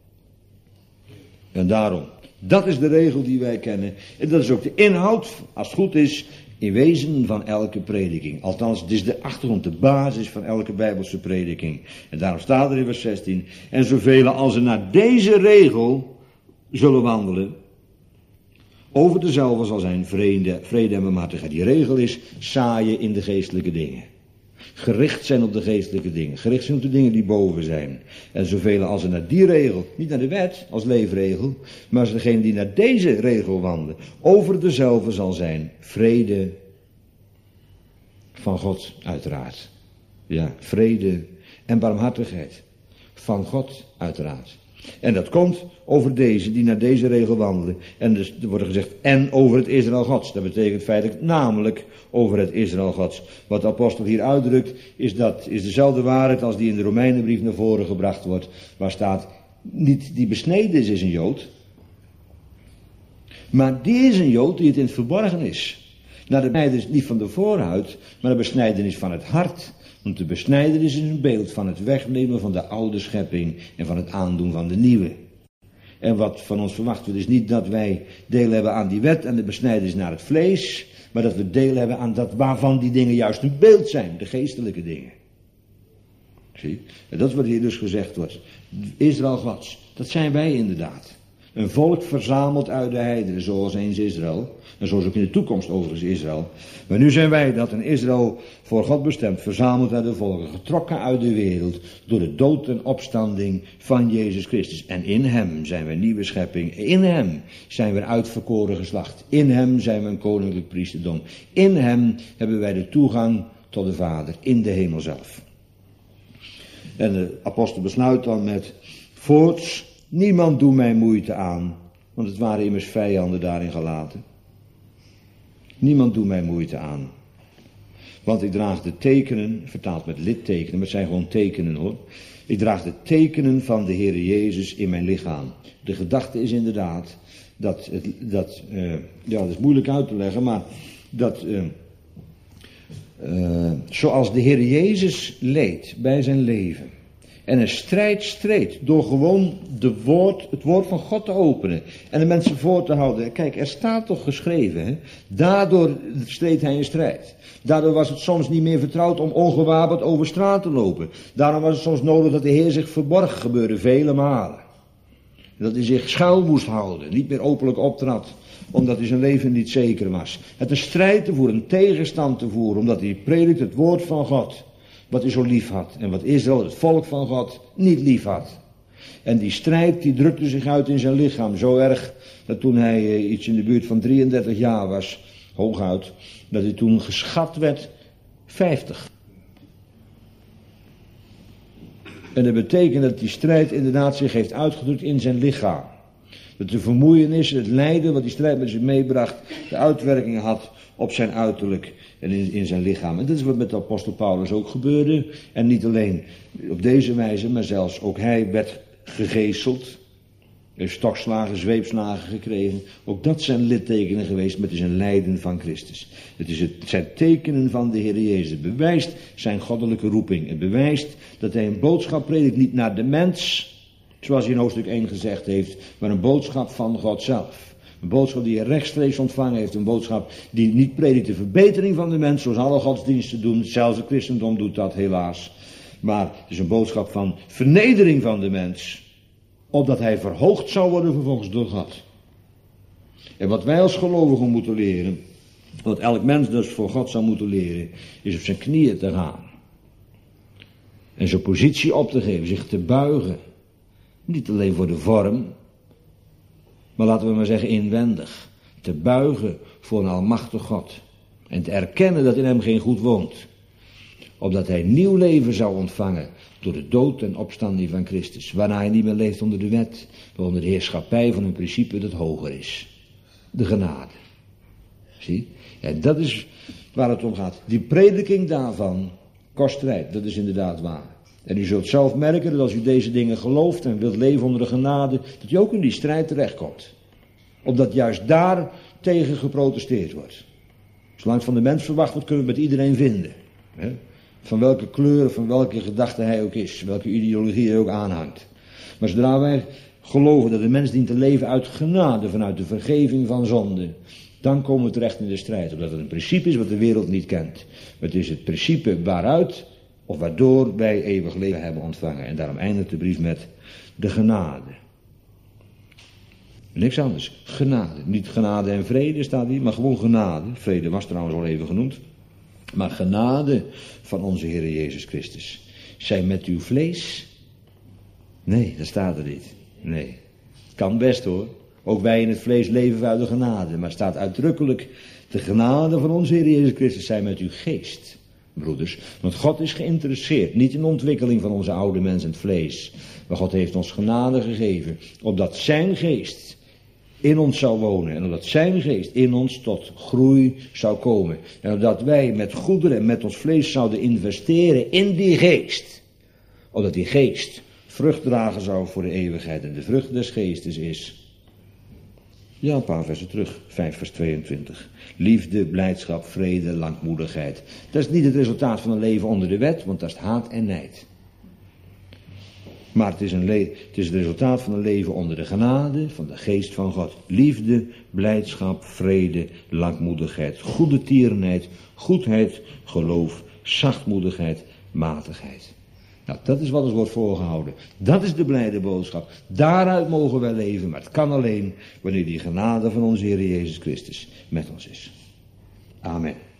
En daarom, dat is de regel die wij kennen. En dat is ook de inhoud, als het goed is, in wezen van elke prediking. Althans, het is de achtergrond, de basis van elke Bijbelse prediking. En daarom staat er in vers zestien, en zoveel als er naar deze regel zullen wandelen, over dezelfde zal zijn vrede, vrede en barmhartigheid. Die regel is zaaien in de geestelijke dingen. Gericht zijn op de geestelijke dingen. Gericht zijn op de dingen die boven zijn. En zoveel als er naar die regel, niet naar de wet als leefregel, maar als degene die naar deze regel wandelen, over dezelfde zal zijn vrede van God uiteraard. Ja, vrede en barmhartigheid van God uiteraard. En dat komt over deze, die naar deze regel wandelen. En dus er wordt gezegd, en over het Israël Gods. Dat betekent feitelijk namelijk over het Israël Gods. Wat de apostel hier uitdrukt, is dat is dezelfde waarheid als die in de Romeinenbrief naar voren gebracht wordt. Waar staat, niet die besneden is, is een Jood. Maar die is een Jood die het in het verborgen is. Nou, de besnijdenis niet van de voorhuid, maar de besnijdenis van het hart. Want de besnijdenis is een beeld van het wegnemen van de oude schepping en van het aandoen van de nieuwe. En wat van ons verwacht wordt is niet dat wij deel hebben aan die wet en de besnijdenis naar het vlees, maar dat we deel hebben aan dat waarvan die dingen juist een beeld zijn, de geestelijke dingen. Zie? En dat is wat hier dus gezegd wordt. Israël Gods, dat zijn wij inderdaad. Een volk verzameld uit de heidenen, zoals eens Israël. En zoals ook in de toekomst overigens Israël. Maar nu zijn wij dat, een Israël voor God bestemd, verzameld uit de volken, getrokken uit de wereld, door de dood en opstanding van Jezus Christus. En in hem zijn we een nieuwe schepping. In hem zijn we een uitverkoren geslacht. In hem zijn we een koninklijk priesterdom. In hem hebben wij de toegang tot de Vader, in de hemel zelf. En de apostel besluit dan met, voorts, niemand doet mij moeite aan, want het waren immers vijanden daarin gelaten. Niemand doet mij moeite aan. Want ik draag de tekenen, vertaald met littekenen, maar het zijn gewoon tekenen hoor. Ik draag de tekenen van de Heere Jezus in mijn lichaam. De gedachte is inderdaad dat, het, dat uh, ja dat is moeilijk uit te leggen, maar dat uh, uh, zoals de Heere Jezus leed bij zijn leven. En een strijd streed door gewoon de woord, het woord van God te openen. En de mensen voor te houden. Kijk, er staat toch geschreven. Hè? Daardoor streed hij een strijd. Daardoor was het soms niet meer vertrouwd om ongewapend over straat te lopen. Daarom was het soms nodig dat de Heer zich verborg, gebeurde vele malen. Dat hij zich schuil moest houden. Niet meer openlijk optrad. Omdat hij zijn leven niet zeker was. Het een strijd te voeren, een tegenstand te voeren. Omdat hij predikt het woord van God. Wat hij zo lief had. En wat Israël, het volk van God, niet lief had. En die strijd die drukte zich uit in zijn lichaam. Zo erg dat toen hij uh, iets in de buurt van drieëndertig jaar was. Hooguit. Dat hij toen geschat werd vijftig. En dat betekent dat die strijd inderdaad zich heeft uitgedrukt in zijn lichaam. Dat de vermoeienis, het lijden wat die strijd met zich meebracht, de uitwerking had op zijn uiterlijk en in, in zijn lichaam. En dat is wat met de apostel Paulus ook gebeurde. En niet alleen op deze wijze, maar zelfs ook hij werd gegezeld. Heeft stokslagen, zweepslagen gekregen. Ook dat zijn littekenen geweest, maar het is een lijden van Christus. Het, is het, het zijn tekenen van de Heer Jezus. Het bewijst zijn goddelijke roeping. Het bewijst dat hij een boodschap predikt, niet naar de mens, zoals hij in hoofdstuk één gezegd heeft, maar een boodschap van God zelf. Een boodschap die hij rechtstreeks ontvangen heeft. Een boodschap die niet predikt de verbetering van de mens, zoals alle godsdiensten doen. Zelfs het christendom doet dat helaas. Maar het is een boodschap van vernedering van de mens, opdat hij verhoogd zou worden vervolgens door God. En wat wij als gelovigen moeten leren, wat elk mens dus voor God zou moeten leren, is op zijn knieën te gaan. En zijn positie op te geven, zich te buigen. Niet alleen voor de vorm, maar laten we maar zeggen inwendig. Te buigen voor een almachtig God. En te erkennen dat in hem geen goed woont. Opdat hij nieuw leven zou ontvangen door de dood en opstanding van Christus. Waarna hij niet meer leeft onder de wet, maar onder de heerschappij van een principe dat hoger is. De genade. Zie? En dat is waar het om gaat. Die prediking daarvan kost strijd, dat is inderdaad waar. En u zult zelf merken dat als u deze dingen gelooft en wilt leven onder de genade, dat u ook in die strijd terechtkomt. Omdat juist daar tegen geprotesteerd wordt. Zolang het van de mens verwacht wordt, kunnen we het met iedereen vinden. Hè? Van welke kleur, van welke gedachte hij ook is, welke ideologie hij ook aanhangt. Maar zodra wij geloven dat de mens dient te leven uit genade, vanuit de vergeving van zonde, dan komen we terecht in de strijd. Omdat het een principe is wat de wereld niet kent. Het is het principe waaruit of waardoor wij eeuwig leven hebben ontvangen. En daarom eindigt de brief met de genade. Niks anders. Genade. Niet genade en vrede staat hier, maar gewoon genade. Vrede was trouwens al even genoemd. Maar genade van onze Heer Jezus Christus. Zij met uw vlees? Nee, dat staat er niet. Nee. Het kan best hoor. Ook wij in het vlees leven uit de genade. Maar staat uitdrukkelijk, de genade van onze Heer Jezus Christus zij met uw geest. Broeders, want God is geïnteresseerd, niet in de ontwikkeling van onze oude mens en het vlees. Maar God heeft ons genade gegeven, opdat zijn geest in ons zou wonen. En opdat zijn geest in ons tot groei zou komen. En opdat wij met goederen en met ons vlees zouden investeren in die geest. Opdat die geest vrucht dragen zou voor de eeuwigheid. En de vrucht des geestes is... Ja, een paar versen terug, vijf vers tweeëntwintig. Liefde, blijdschap, vrede, langmoedigheid. Dat is niet het resultaat van een leven onder de wet, want dat is haat en nijd. Maar het is, een le- het is het resultaat van een leven onder de genade van de geest van God. Liefde, blijdschap, vrede, langmoedigheid, goede tierenheid, goedheid, geloof, zachtmoedigheid, matigheid. Nou, dat is wat ons wordt voorgehouden. Dat is de blijde boodschap. Daaruit mogen wij leven, maar het kan alleen wanneer die genade van onze Heer Jezus Christus met ons is. Amen.